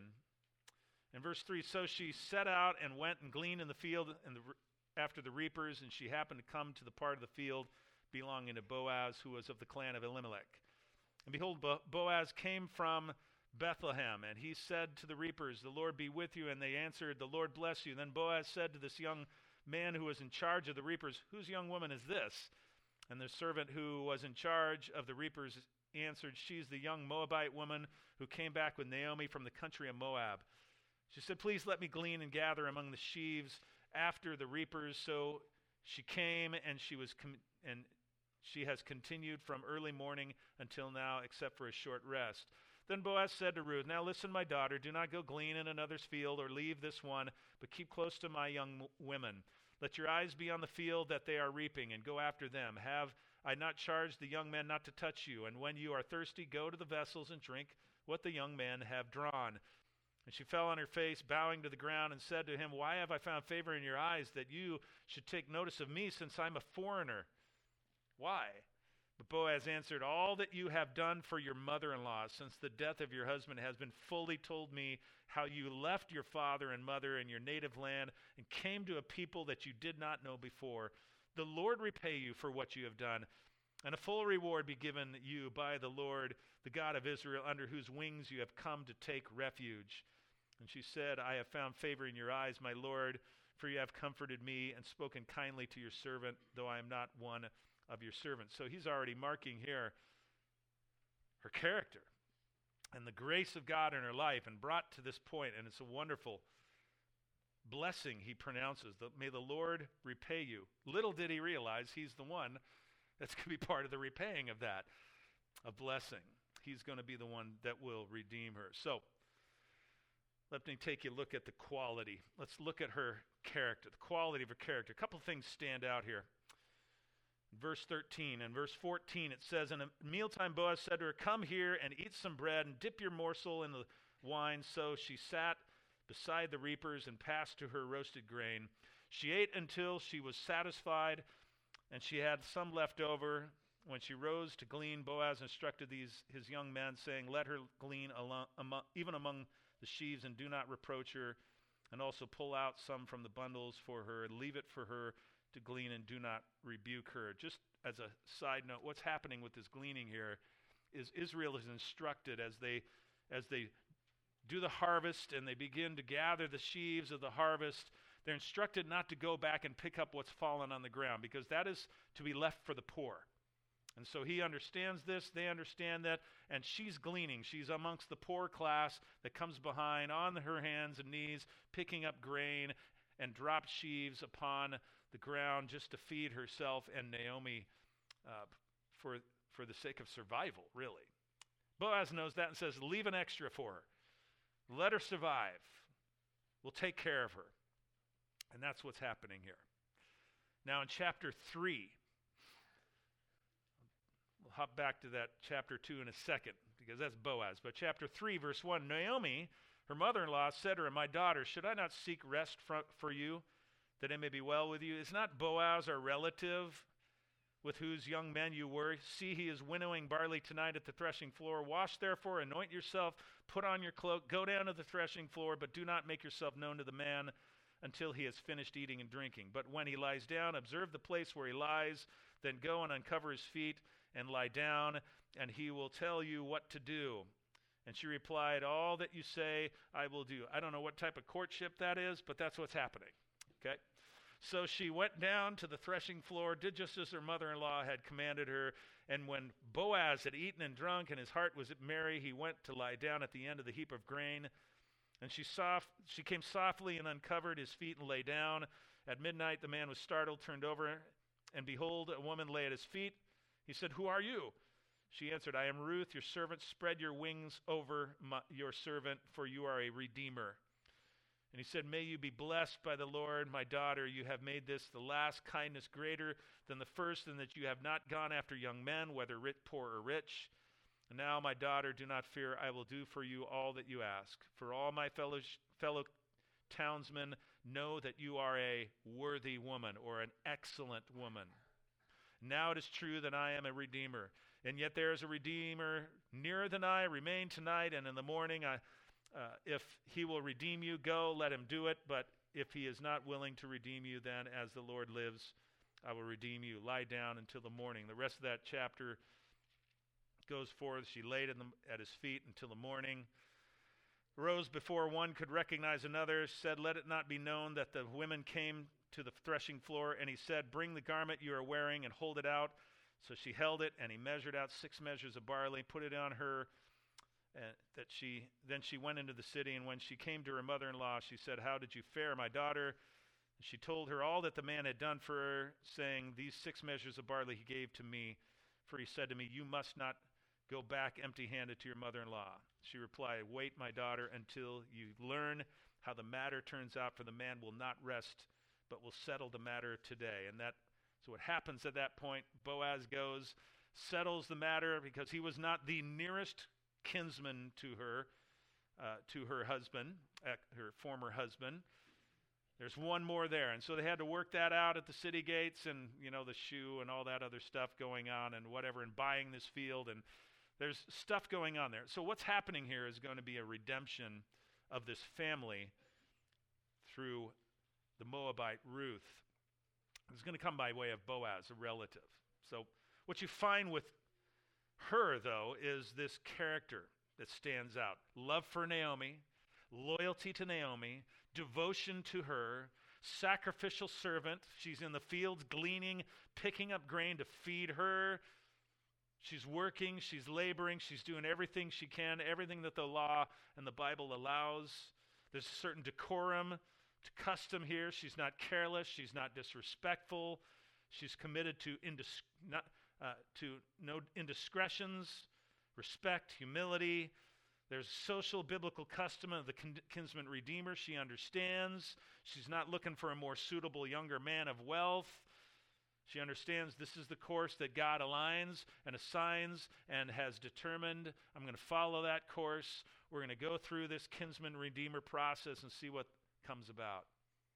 Speaker 1: In verse three, so she set out and went and gleaned in the field in the, after the reapers, and she happened to come to the part of the field belonging to Boaz, who was of the clan of Elimelech. And behold, Bo- Boaz came from Bethlehem, and he said to the reapers, the Lord be with you. And they answered, the Lord bless you. Then Boaz said to this young man who was in charge of the reapers, whose young woman is this? And the servant who was in charge of the reapers answered, she's the young Moabite woman who came back with Naomi from the country of Moab. She said, please let me glean and gather among the sheaves after the reapers. So she came, and she was com- and she has continued from early morning until now, except for a short rest. Then Boaz said to Ruth, now listen, my daughter, do not go glean in another's field or leave this one, but keep close to my young m- women. Let your eyes be on the field that they are reaping, and go after them. Have I not charged the young men not to touch you? And when you are thirsty, go to the vessels and drink what the young men have drawn. And she fell on her face, bowing to the ground, and said to him, why have I found favor in your eyes, that you should take notice of me, since I'm a foreigner? Why? But Boaz answered, all that you have done for your mother-in-law since the death of your husband has been fully told me, how you left your father and mother and your native land and came to a people that you did not know before. The Lord repay you for what you have done, and a full reward be given you by the Lord, the God of Israel, under whose wings you have come to take refuge. And she said, I have found favor in your eyes, my Lord, for you have comforted me and spoken kindly to your servant, though I am not one of your servants. So he's already marking here her character and the grace of God in her life, and brought to this point, and it's a wonderful blessing he pronounces. The, may the Lord repay you. Little did he realize he's the one that's going to be part of the repaying of that, a blessing. He's going to be the one that will redeem her. So let me take you a look at the quality. Let's look at her character, the quality of her character. A couple things stand out here. Verse thirteen and verse fourteen, it says, in a mealtime Boaz said to her, come here and eat some bread and dip your morsel in the wine. So she sat beside the reapers and passed to her roasted grain. She ate until she was satisfied, and she had some left over. When she rose to glean, Boaz instructed these his young men, saying, let her glean along, among, even among the sheaves, and do not reproach her, and also pull out some from the bundles for her, and leave it for her to glean, and do not rebuke her. Just as a side note, what's happening with this gleaning here is Israel is instructed as they as they do the harvest and they begin to gather the sheaves of the harvest, they're instructed not to go back and pick up what's fallen on the ground, because that is to be left for the poor. And so he understands this, they understand that, and she's gleaning. She's amongst the poor class that comes behind on her hands and knees, picking up grain and drop sheaves upon the ground just to feed herself and Naomi uh, for, for the sake of survival, really. Boaz knows that and says, leave an extra for her. Let her survive. We'll take care of her. And that's what's happening here. Now in chapter three, we'll hop back to that chapter two in a second, because that's Boaz. But chapter three, verse one, Naomi, her mother-in-law, said to her, my daughter, should I not seek rest for, for you, that it may be well with you? Is not Boaz our relative, with whose young men you were? See, he is winnowing barley tonight at the threshing floor. Wash therefore, anoint yourself, put on your cloak, go down to the threshing floor, but do not make yourself known to the man until he has finished eating and drinking. But when he lies down, observe the place where he lies, then go and uncover his feet and lie down, and he will tell you what to do. And she replied, all that you say, I will do. I don't know what type of courtship that is, but that's what's happening. Okay? So she went down to the threshing floor, did just as her mother-in-law had commanded her. And when Boaz had eaten and drunk, and his heart was merry, he went to lie down at the end of the heap of grain. And she soft, she came softly and uncovered his feet and lay down. At midnight the man was startled, turned over, and behold, a woman lay at his feet. He said, who are you? She answered, I am Ruth, your servant. Spread your wings over my, your servant, for you are a redeemer. And he said, may you be blessed by the Lord, my daughter. You have made this the last kindness greater than the first, and that you have not gone after young men, whether rich, poor or rich. And now, my daughter, do not fear. I will do for you all that you ask. For all my fellow, fellow townsmen know that you are a worthy woman, or an excellent woman. Now it is true that I am a redeemer. And yet there is a redeemer nearer than I. Remain tonight, and in the morning, I, uh, if he will redeem you, go, let him do it. But if he is not willing to redeem you, then as the Lord lives, I will redeem you. Lie down until the morning. The rest of that chapter goes forth. She laid in the, at his feet until the morning. Rose before one could recognize another, said, let it not be known that the women came to the threshing floor. And he said, bring the garment you are wearing and hold it out. So she held it, and he measured out six measures of barley, put it on her, and that she then she went into the city. And when she came to her mother-in-law, she said, how did you fare, my daughter? And she told her all that the man had done for her, saying, these six measures of barley he gave to me, for he said to me, you must not go back empty-handed to your mother-in-law. She replied, wait, my daughter, until you learn how the matter turns out, for the man will not rest, but will settle the matter today. And that So what happens at that point, Boaz goes, settles the matter, because he was not the nearest kinsman to her, uh, to her husband, uh, her former husband. There's one more there. And so they had to work that out at the city gates, and, you know, the shoe and all that other stuff going on and whatever, and buying this field. And there's stuff going on there. So what's happening here is going to be a redemption of this family through the Moabite Ruth. It's going to come by way of Boaz, a relative. So what you find with her, though, is this character that stands out. Love for Naomi, loyalty to Naomi, devotion to her, sacrificial servant. She's in the fields gleaning, picking up grain to feed her. She's working, she's laboring, she's doing everything she can, everything that the law and the Bible allows. There's a certain decorum to custom here. She's not careless. She's not disrespectful. She's committed to indis- not, uh, to no indiscretions, respect, humility. There's social biblical custom of the kin- kinsman redeemer. She understands. She's not looking for a more suitable younger man of wealth. She understands this is the course that God aligns and assigns and has determined. I'm going to follow that course. We're going to go through this kinsman redeemer process and see what comes about.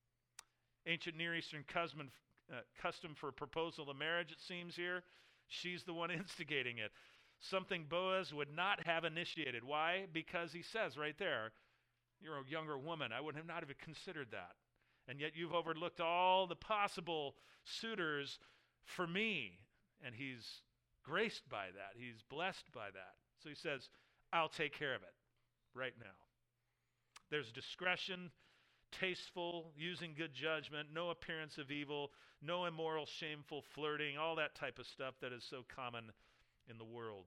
Speaker 1: Ancient Near Eastern custom, uh, custom for proposal of marriage, it seems here. She's the one instigating it. Something Boaz would not have initiated. Why? Because he says right there, you're a younger woman. I would have not have considered that. And yet you've overlooked all the possible suitors for me. And he's graced by that. He's blessed by that. So he says, I'll take care of it right now. There's discretion, tasteful, using good judgment, no appearance of evil, no immoral, shameful flirting, all that type of stuff that is so common in the world.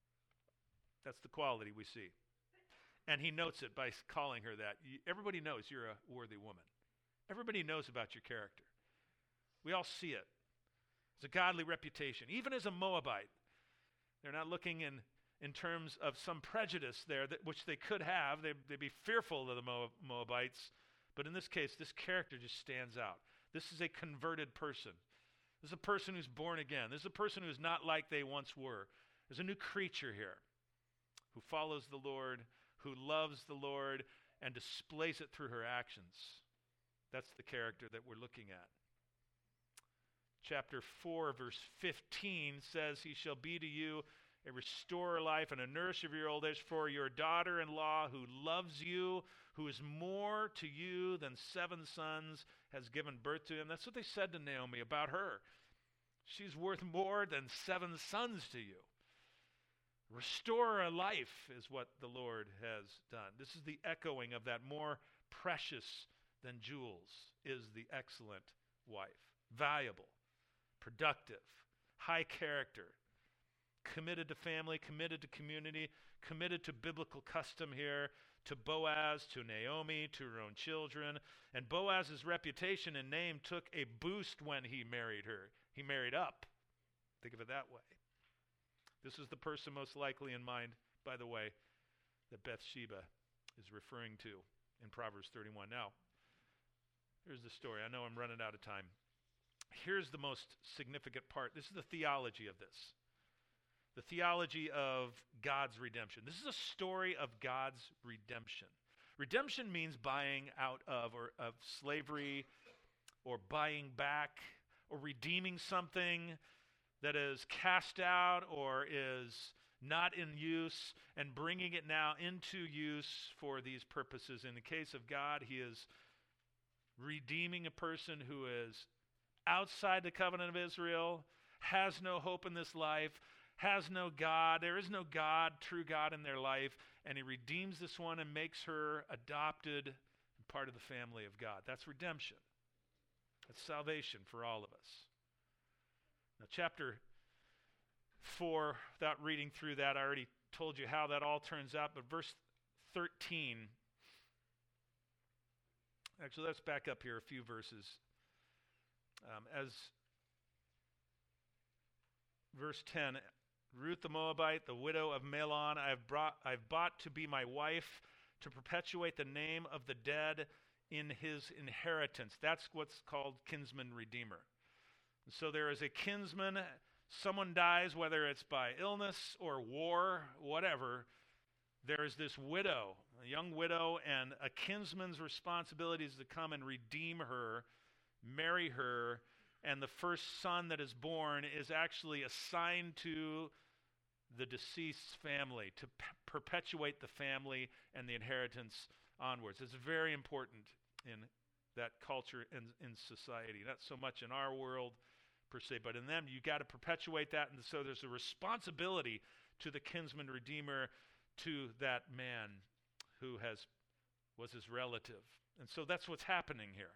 Speaker 1: That's the quality we see. And he notes it by calling her that. Everybody knows you're a worthy woman. Everybody knows about your character. We all see it. It's a godly reputation. Even as a Moabite, they're not looking in, in terms of some prejudice there, that, which they could have. They, they'd be fearful of the Moab, Moabites. But in this case, this character just stands out. This is a converted person. This is a person who's born again. This is a person who's not like they once were. There's a new creature here who follows the Lord, who loves the Lord, and displays it through her actions. That's the character that we're looking at. Chapter four, verse fifteen says, he shall be to you a restorer of life and a nurse of your old age, for your daughter-in-law who loves you, who is more to you than seven sons, has given birth to him. That's what they said to Naomi about her. She's worth more than seven sons to you. Restore a life is what the Lord has done. This is the echoing of that. More precious than jewels is the excellent wife. Valuable, productive, high character, committed to family, committed to community, committed to biblical custom here, to Boaz, to Naomi, to her own children. And Boaz's reputation and name took a boost when he married her. He married up. Think of it that way. This is the person most likely in mind, by the way, that Bathsheba is referring to in Proverbs thirty-one. Now, here's the story. I know I'm running out of time. Here's the most significant part. This is the theology of this. The theology of God's redemption. This is a story of God's redemption. Redemption means buying out of or of slavery, or buying back, or redeeming something that is cast out or is not in use, and bringing it now into use for these purposes. In the case of God, he is redeeming a person who is outside the covenant of Israel, has no hope in this life, has no God. There is no God, true God in their life, and he redeems this one and makes her adopted and part of the family of God. That's redemption. That's salvation for all of us. Now, chapter four, without reading through that, I already told you how that all turns out, but verse thirteen, actually, let's back up here a few verses. Um, as verse ten, Ruth the Moabite, the widow of Mahlon, I have brought, I've bought to be my wife, to perpetuate the name of the dead in his inheritance. That's what's called kinsman redeemer. So there is a kinsman, someone dies, whether it's by illness or war, whatever. There is this widow, a young widow, and a kinsman's responsibility is to come and redeem her, marry her, and the first son that is born is actually assigned to the deceased's family to p- perpetuate the family and the inheritance onwards. It's very important in that culture and in society. Not so much in our world per se, but in them, you got to perpetuate that, and so there's a responsibility to the kinsman redeemer, to that man who has was his relative. And so that's what's happening here.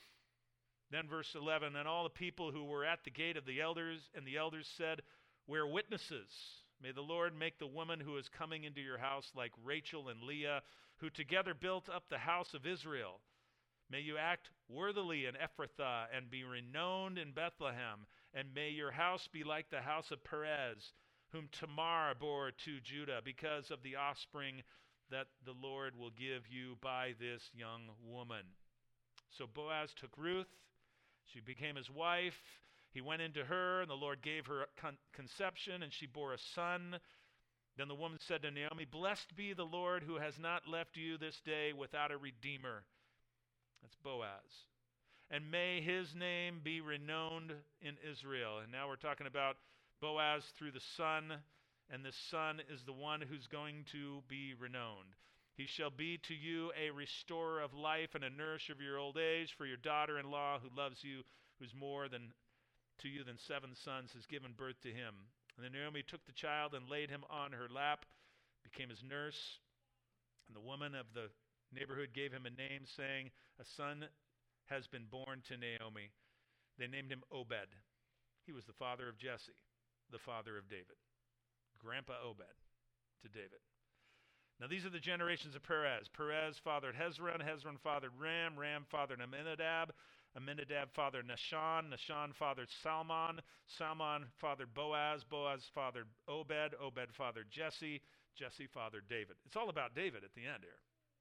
Speaker 1: Then verse eleven, and all the people who were at the gate of the elders, and the elders said, we're witnesses. May the Lord make the woman who is coming into your house like Rachel and Leah, who together built up the house of Israel. May you act worthily in Ephrathah and be renowned in Bethlehem, and may your house be like the house of Perez, whom Tamar bore to Judah, because of the offspring that the Lord will give you by this young woman. So Boaz took Ruth. She became his wife. He went into her, and the Lord gave her con- conception, and she bore a son. Then the woman said to Naomi, blessed be the Lord who has not left you this day without a redeemer. That's Boaz. And may his name be renowned in Israel. And now we're talking about Boaz through the son, and this son is the one who's going to be renowned. He shall be to you a restorer of life and a nourisher of your old age, for your daughter-in-law who loves you, who's more than to you than seven sons, has given birth to him. And then Naomi took the child and laid him on her lap, became his nurse. And the woman of the neighborhood gave him a name, saying, a son has been born to Naomi. They named him Obed. He was the father of Jesse, the father of David. Grandpa Obed to David. Now these are the generations of Perez. Perez fathered Hezron. Hezron fathered Ram. Ram fathered Amminadab. Amminadab fathered Nahshon. Nahshon fathered Salmon. Salmon fathered Boaz. Boaz fathered Obed. Obed fathered Jesse. Jesse fathered David. It's all about David at the end here.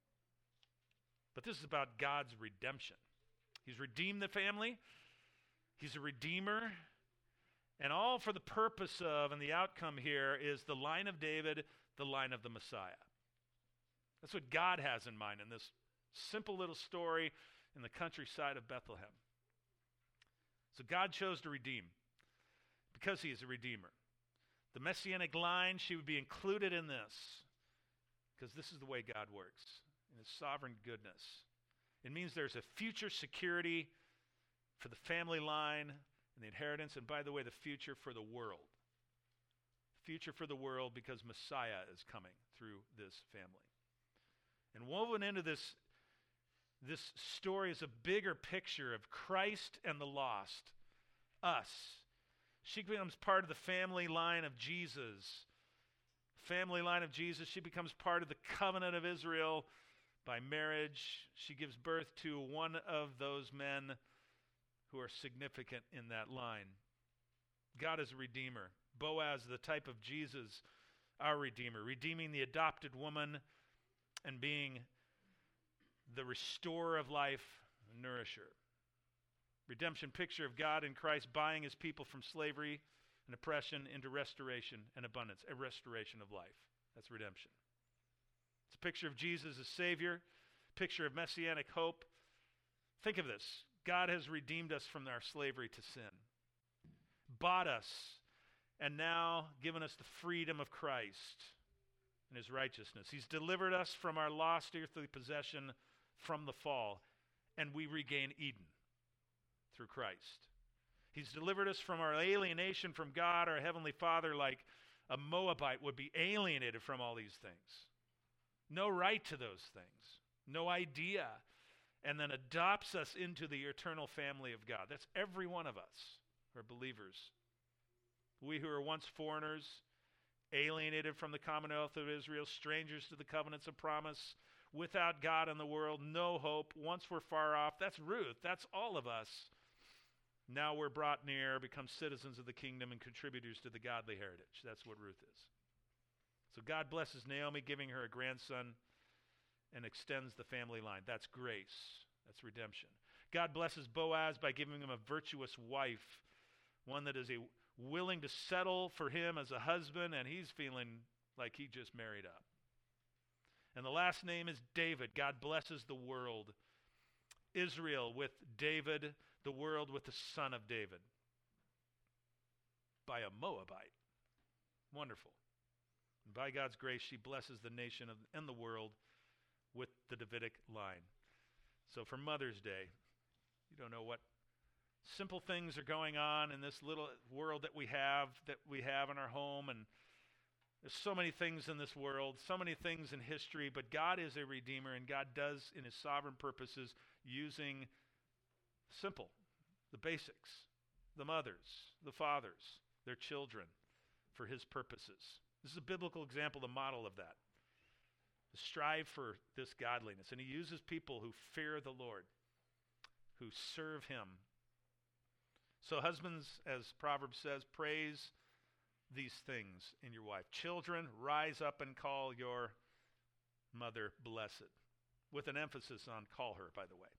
Speaker 1: But this is about God's redemption. He's redeemed the family. He's a redeemer. And all for the purpose of, and the outcome here is the line of David, the line of the Messiah. That's what God has in mind in this simple little story in the countryside of Bethlehem. So God chose to redeem because he is a redeemer. The messianic line, she would be included in this because this is the way God works in his sovereign goodness. It means there's a future security for the family line and the inheritance, and by the way, the future for the world. future for the world, because Messiah is coming through this family. And woven into this, this story is a bigger picture of Christ and the lost, us. She becomes part of the family line of Jesus. Family line of Jesus. She becomes part of the covenant of Israel by marriage. She gives birth to one of those men who are significant in that line. God is a redeemer. Boaz, the type of Jesus, our redeemer, redeeming the adopted woman and being the restorer of life, nourisher. Redemption picture of God in Christ buying his people from slavery and oppression into restoration and abundance, a restoration of life. That's redemption. It's a picture of Jesus as Savior, picture of messianic hope. Think of this. God has redeemed us from our slavery to sin, bought us, and now given us the freedom of Christ and his righteousness. He's delivered us from our lost earthly possession from the fall, and we regain Eden through Christ. He's delivered us from our alienation from God, our Heavenly Father, like a Moabite would be alienated from all these things. No right to those things, no idea, and then adopts us into the eternal family of God. That's every one of us who are believers. We who were once foreigners, alienated from the commonwealth of Israel, strangers to the covenants of promise, without God in the world, no hope, once we're far off. That's Ruth. That's all of us. Now we're brought near, become citizens of the kingdom, and contributors to the godly heritage. That's what Ruth is. So God blesses Naomi, giving her a grandson, and extends the family line. That's grace. That's redemption. God blesses Boaz by giving him a virtuous wife, one that is a willing to settle for him as a husband, and he's feeling like he just married up. And the last name is David. God blesses the world. Israel with David, the world with the son of David. By a Moabite. Wonderful. And by God's grace, she blesses the nation of, and the world with the Davidic line. So for Mother's Day, you don't know what simple things are going on in this little world that we have, that we have in our home, and there's so many things in this world, so many things in history, but God is a redeemer, and God does in his sovereign purposes using simple, the basics, the mothers, the fathers, their children for his purposes. This is a biblical example, the model of that. Strive for this godliness, and he uses people who fear the Lord, who serve him. So husbands, as Proverbs says, praise these things in your wife. Children, rise up and call your mother blessed, with an emphasis on call her, by the way.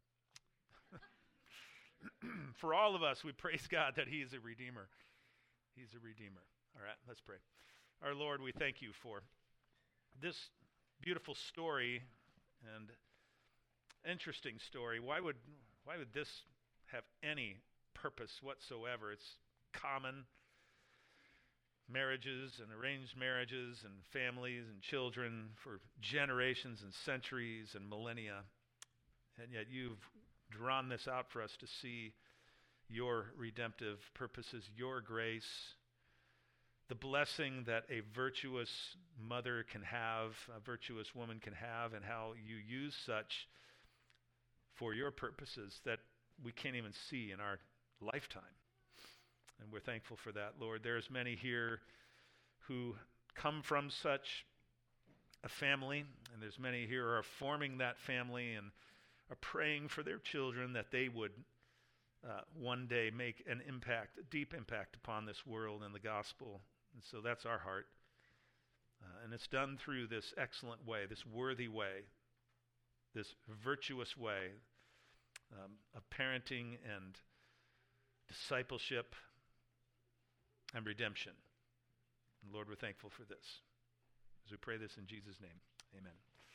Speaker 1: For all of us, we praise God that he is a redeemer. He's a redeemer. All right, let's pray. Our Lord, we thank you for this beautiful story and interesting story. Why would why would this have any purpose whatsoever? It's common. Marriages and arranged marriages and families and children for generations and centuries and millennia. And yet you've drawn this out for us to see your redemptive purposes, your grace, the blessing that a virtuous mother can have, a virtuous woman can have, and how you use such for your purposes that we can't even see in our lifetime. And we're thankful for that, Lord. There's many here who come from such a family, and there's many here who are forming that family and are praying for their children that they would uh, one day make an impact, a deep impact upon this world and the gospel. And so that's our heart. Uh, and it's done through this excellent way, this worthy way, this virtuous way um, of parenting and discipleship and redemption. And Lord, we're thankful for this. As we pray this in Jesus' name, amen.